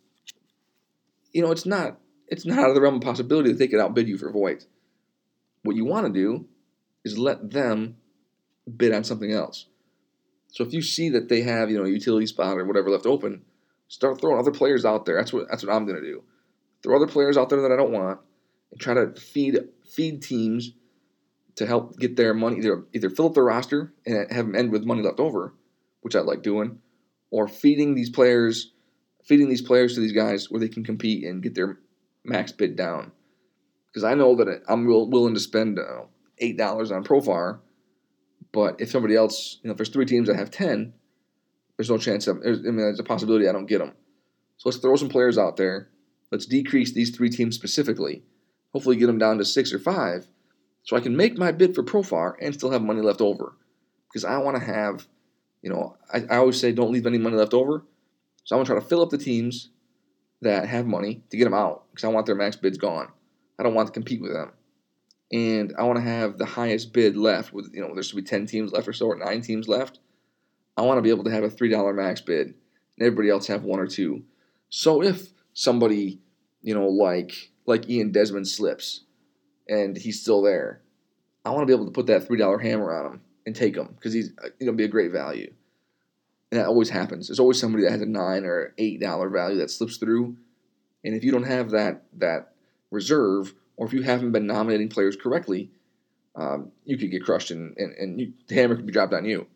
you know, it's not it's not out of the realm of possibility that they could outbid you for Voigt. What you want to do is let them bid on something else. So if you see that they have, you know, a utility spot or whatever left open, start throwing other players out there. That's what that's what I'm going to do. Throw other players out there that I don't want, and try to feed feed teams to help get their money, either either fill up their roster and have them end with money left over, which I like doing, or feeding these players, feeding these players to these guys where they can compete and get their max bid down. Because I know that I'm willing to spend uh, eight dollars on Profar. But if somebody else, you know, if there's three teams that have ten, there's no chance of, there's, I mean, there's a possibility I don't get them. So let's throw some players out there. Let's decrease these three teams specifically. Hopefully get them down to six or five, so I can make my bid for Profar and still have money left over. Because I want to have, you know, I, I always say don't leave any money left over. So I want to try to fill up the teams that have money to get them out, because I want their max bids gone. I don't want to compete with them. And I want to have the highest bid left. With, you know, there should be ten teams left or so, or nine teams left. I want to be able to have a three dollar max bid, and everybody else have one or two. So if somebody, you know, like like Ian Desmond slips, and he's still there, I want to be able to put that three dollar hammer on him and take him, because he's going to be a great value. And that always happens. There's always somebody that has a nine or eight dollar value that slips through. And if you don't have that that reserve, or if you haven't been nominating players correctly, um, you could get crushed and, and, and you, the hammer could be dropped on you.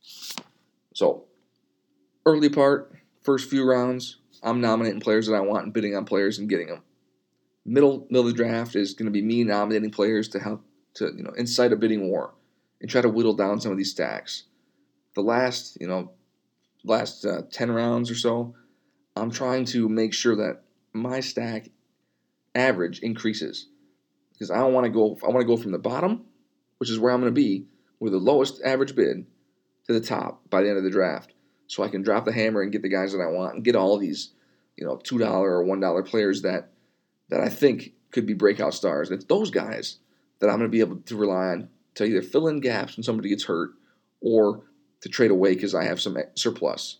So, early part, first few rounds, I'm nominating players that I want and bidding on players and getting them. Middle middle of the draft is going to be me nominating players to help to you know incite a bidding war and try to whittle down some of these stacks. The last you know last uh, ten rounds or so, I'm trying to make sure that my stack average increases because I don't want to go. I want to go from the bottom, which is where I'm going to be, with the lowest average bid, to the top by the end of the draft, so I can drop the hammer and get the guys that I want and get all these, you know, two dollar or one dollar players that that I think could be breakout stars. It's those guys that I'm going to be able to rely on to either fill in gaps when somebody gets hurt or to trade away because I have some surplus.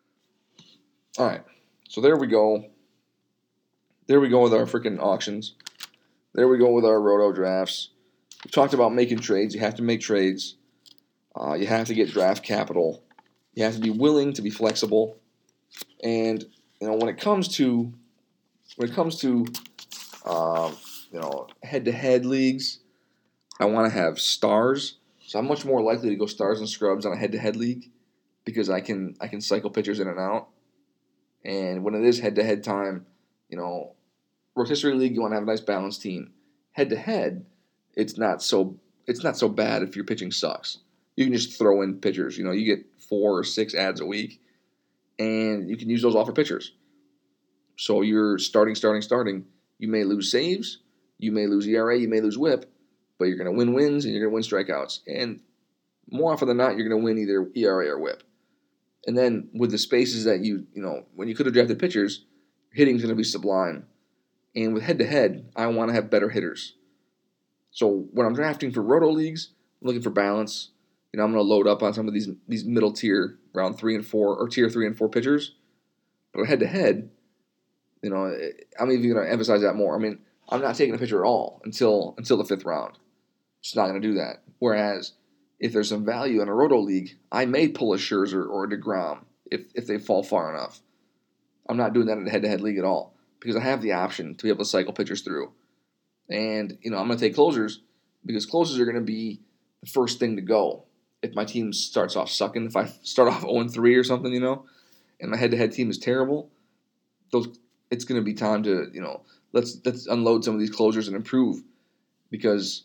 All right, so there we go. There we go with our freaking auctions. There we go with our roto drafts. We talked about making trades. You have to make trades. Uh, you have to get draft capital. You have to be willing to be flexible. And you know when it comes to when it comes to um, you know head-to-head leagues, I want to have stars. So I'm much more likely to go stars and scrubs on a head-to-head league because I can I can cycle pitchers in and out. And when it is head-to-head time, you know, rotisserie league, you want to have a nice balanced team. Head-to-head, it's not so it's not so bad if your pitching sucks. You can just throw in pitchers. You know, you get four or six ads a week, and you can use those all for pitchers. So you're starting, starting, starting. You may lose saves, you may lose E R A, you may lose whip, but you're going to win wins and you're going to win strikeouts. And more often than not, you're going to win either E R A or whip. And then with the spaces that you, you know, when you could have drafted pitchers, hitting's going to be sublime. And with head-to-head, I want to have better hitters. So when I'm drafting for roto leagues, I'm looking for balance. You know, I'm going to load up on some of these these middle tier, round three and four, or tier three and four pitchers. But head-to-head, you know, I'm even going to emphasize that more. I mean, I'm not taking a pitcher at all until until the fifth round. Just not going to do that. Whereas if there's some value in a roto league, I may pull a Scherzer or a DeGrom if, if they fall far enough. I'm not doing that in a head-to-head league at all because I have the option to be able to cycle pitchers through. And, you know, I'm going to take closers because closers are going to be the first thing to go. If my team starts off sucking, if I start off oh and three or something, you know, and my head-to-head team is terrible, those it's going to be time to, you know, let's let's unload some of these closers and improve because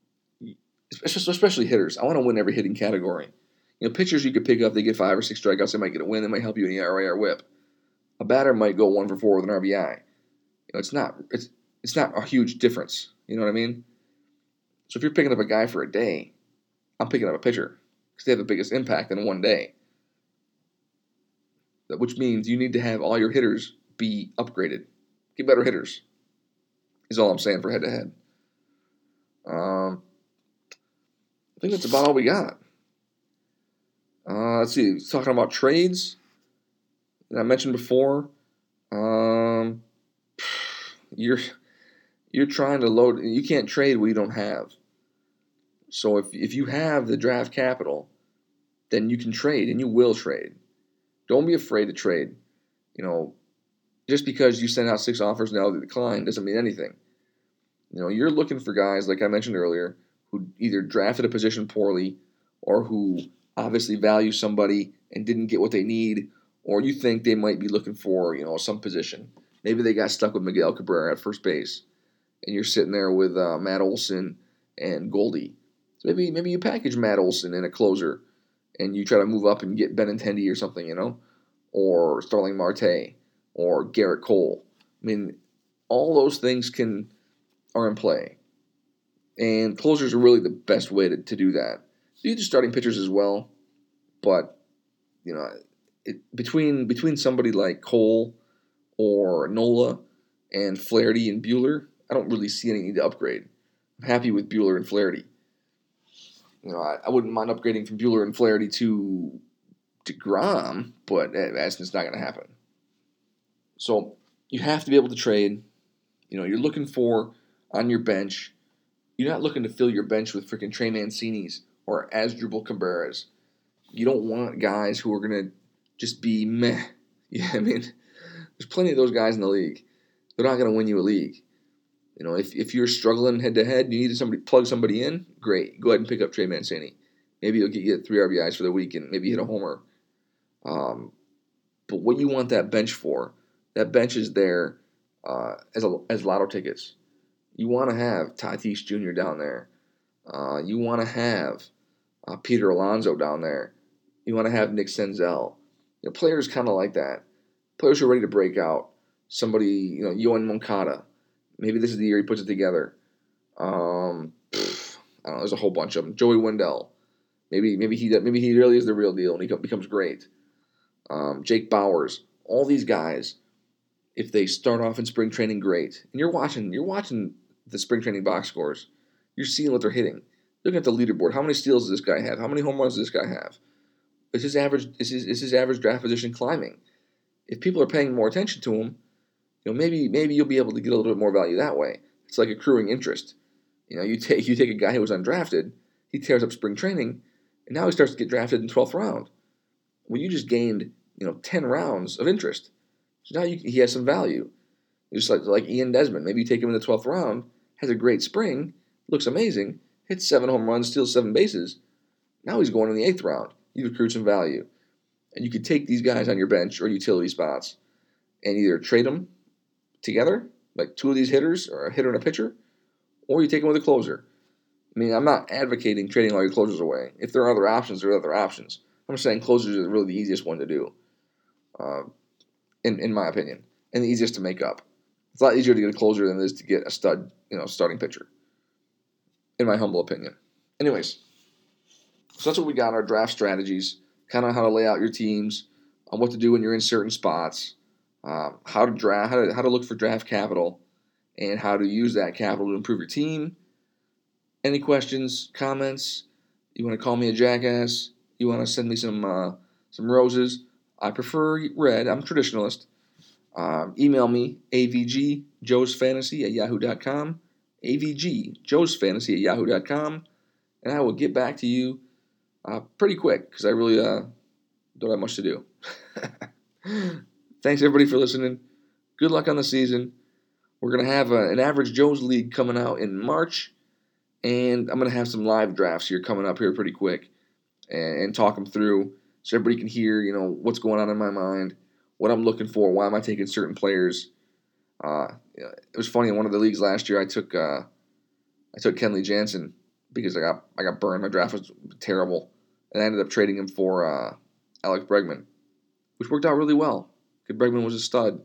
especially hitters. I want to win every hitting category. You know, pitchers you could pick up, they get five or six strikeouts, they might get a win, they might help you in E R A or whip. A batter might go one for four with an R B I. You know, it's not it's it's not a huge difference. You know what I mean? So if you're picking up a guy for a day, I'm picking up a pitcher because they have the biggest impact in one day. Which means you need to have all your hitters be upgraded. Get better hitters is all I'm saying for head-to-head. Um, I think that's about all we got. Uh, let's see. Talking about trades that I mentioned before. Um, you're you're trying to load. You can't trade what you don't have. So if if you have the draft capital, then you can trade and you will trade. Don't be afraid to trade. You know, just because you send out six offers now they decline doesn't mean anything. You know, you're looking for guys, like I mentioned earlier, who either drafted a position poorly or who obviously value somebody and didn't get what they need, or you think they might be looking for, you know, some position. Maybe they got stuck with Miguel Cabrera at first base, and you're sitting there with uh, Matt Olson and Goldie. So maybe maybe you package Matt Olson in a closer, and you try to move up and get Benintendi or something, you know, or Starling Marte, or Garrett Cole. I mean, all those things can are in play. And closers are really the best way to, to do that. You do starting pitchers as well, but you know, it, between between somebody like Cole or Nola and Flaherty and Buehler, I don't really see any need to upgrade. I'm happy with Buehler and Flaherty. You know, I, I wouldn't mind upgrading from Buehler and Flaherty to DeGrom, but that's just not going to happen. So you have to be able to trade. You know, you're looking for on your bench. You're not looking to fill your bench with freaking Trey Mancinis or Asdrubal Cabrera's. You don't want guys who are going to just be meh. Yeah, I mean, there's plenty of those guys in the league. They're not going to win you a league. You know, if, if you're struggling head to head, you need somebody plug somebody in. Great, go ahead and pick up Trey Mancini. Maybe he'll get you three R B Is for the week and maybe hit a homer. Um, but what you want that bench for? That bench is there uh, as a, as lotto tickets. You want to have Tatis Junior down there. Uh, you want to have uh, Peter Alonso down there. You want to have Nick Senzel. You know, players kind of like that. Players who are ready to break out. Somebody, you know, Yoan Moncada. Maybe this is the year he puts it together. Um, pff, I don't know. There's a whole bunch of them. Joey Wendell. Maybe, maybe he, maybe he really is the real deal and he becomes great. Um, Jake Bowers. All these guys, if they start off in spring training, great. And you're watching, you're watching the spring training box scores. You're seeing what they're hitting. Looking at the leaderboard. How many steals does this guy have? How many home runs does this guy have? Is his average? Is his, is his average draft position climbing? If people are paying more attention to him, you know, maybe maybe you'll be able to get a little bit more value that way. It's like accruing interest. You know, you take you take a guy who was undrafted, he tears up spring training, and now he starts to get drafted in twelfth round. Well, you just gained, you know, ten rounds of interest. So now you, he has some value. Just like like Ian Desmond, maybe you take him in the twelfth round, has a great spring, looks amazing, hits seven home runs, steals seven bases. Now he's going in the eighth round. You've accrued some value, and you could take these guys on your bench or utility spots, and either trade them together, like two of these hitters, or a hitter and a pitcher, or you take them with a closer. I mean, I'm not advocating trading all your closers away. If there are other options, there are other options. I'm just saying closers are really the easiest one to do, uh, in in my opinion, and the easiest to make up. It's a lot easier to get a closer than it is to get a stud, you know, starting pitcher, in my humble opinion. Anyways, so that's what we got, our draft strategies, kind of how to lay out your teams, on what to do when you're in certain spots, um, how to draft, how to, how to look for draft capital, and how to use that capital to improve your team. Any questions, comments? You want to call me a jackass? You want to send me some uh, some roses? I prefer red. I'm a traditionalist. Um, email me, avgjoesfantasy at yahoo dot com, avgjoesfantasy at yahoo dot com, and I will get back to you uh, pretty quick because I really uh, don't have much to do. Thanks, everybody, for listening. Good luck on the season. We're going to have a, an Average Joe's League coming out in March, and I'm going to have some live drafts here coming up here pretty quick and, and talk them through so everybody can hear, you know, what's going on in my mind, what I'm looking for, why am I taking certain players. Uh, it was funny, in one of the leagues last year, I took uh, I took Kenley Jansen because I got I got burned. My draft was terrible, and I ended up trading him for uh, Alex Bregman, which worked out really well because Bregman was a stud.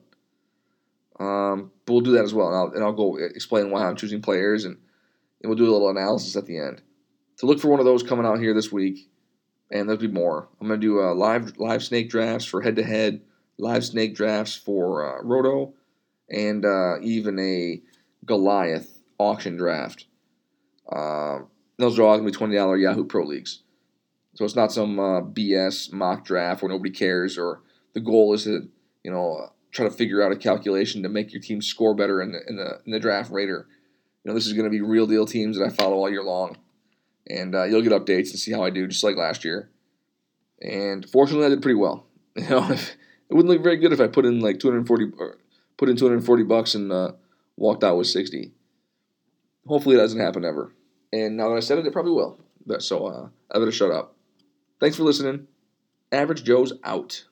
Um, but we'll do that as well, and I'll, and I'll go explain why I'm choosing players, and, and we'll do a little analysis at the end. So look for one of those coming out here this week, and there'll be more. I'm going to do uh, live live snake drafts for head-to-head, live snake drafts for uh, Roto, and uh, even a Goliath auction draft. Uh, those are all going to be twenty dollars Yahoo Pro Leagues. So it's not some uh, B S mock draft where nobody cares, or the goal is to, you know, try to figure out a calculation to make your team score better in the in the, in the draft later. You know, this is going to be real deal teams that I follow all year long, and uh, you'll get updates and see how I do, just like last year. And fortunately, I did pretty well. You know, it wouldn't look very good if I put in like two hundred forty, or put in two hundred forty bucks and uh, walked out with sixty. Hopefully, it doesn't happen ever. And now that I said it, it probably will. But so uh, I better shut up. Thanks for listening. Average Joe's out.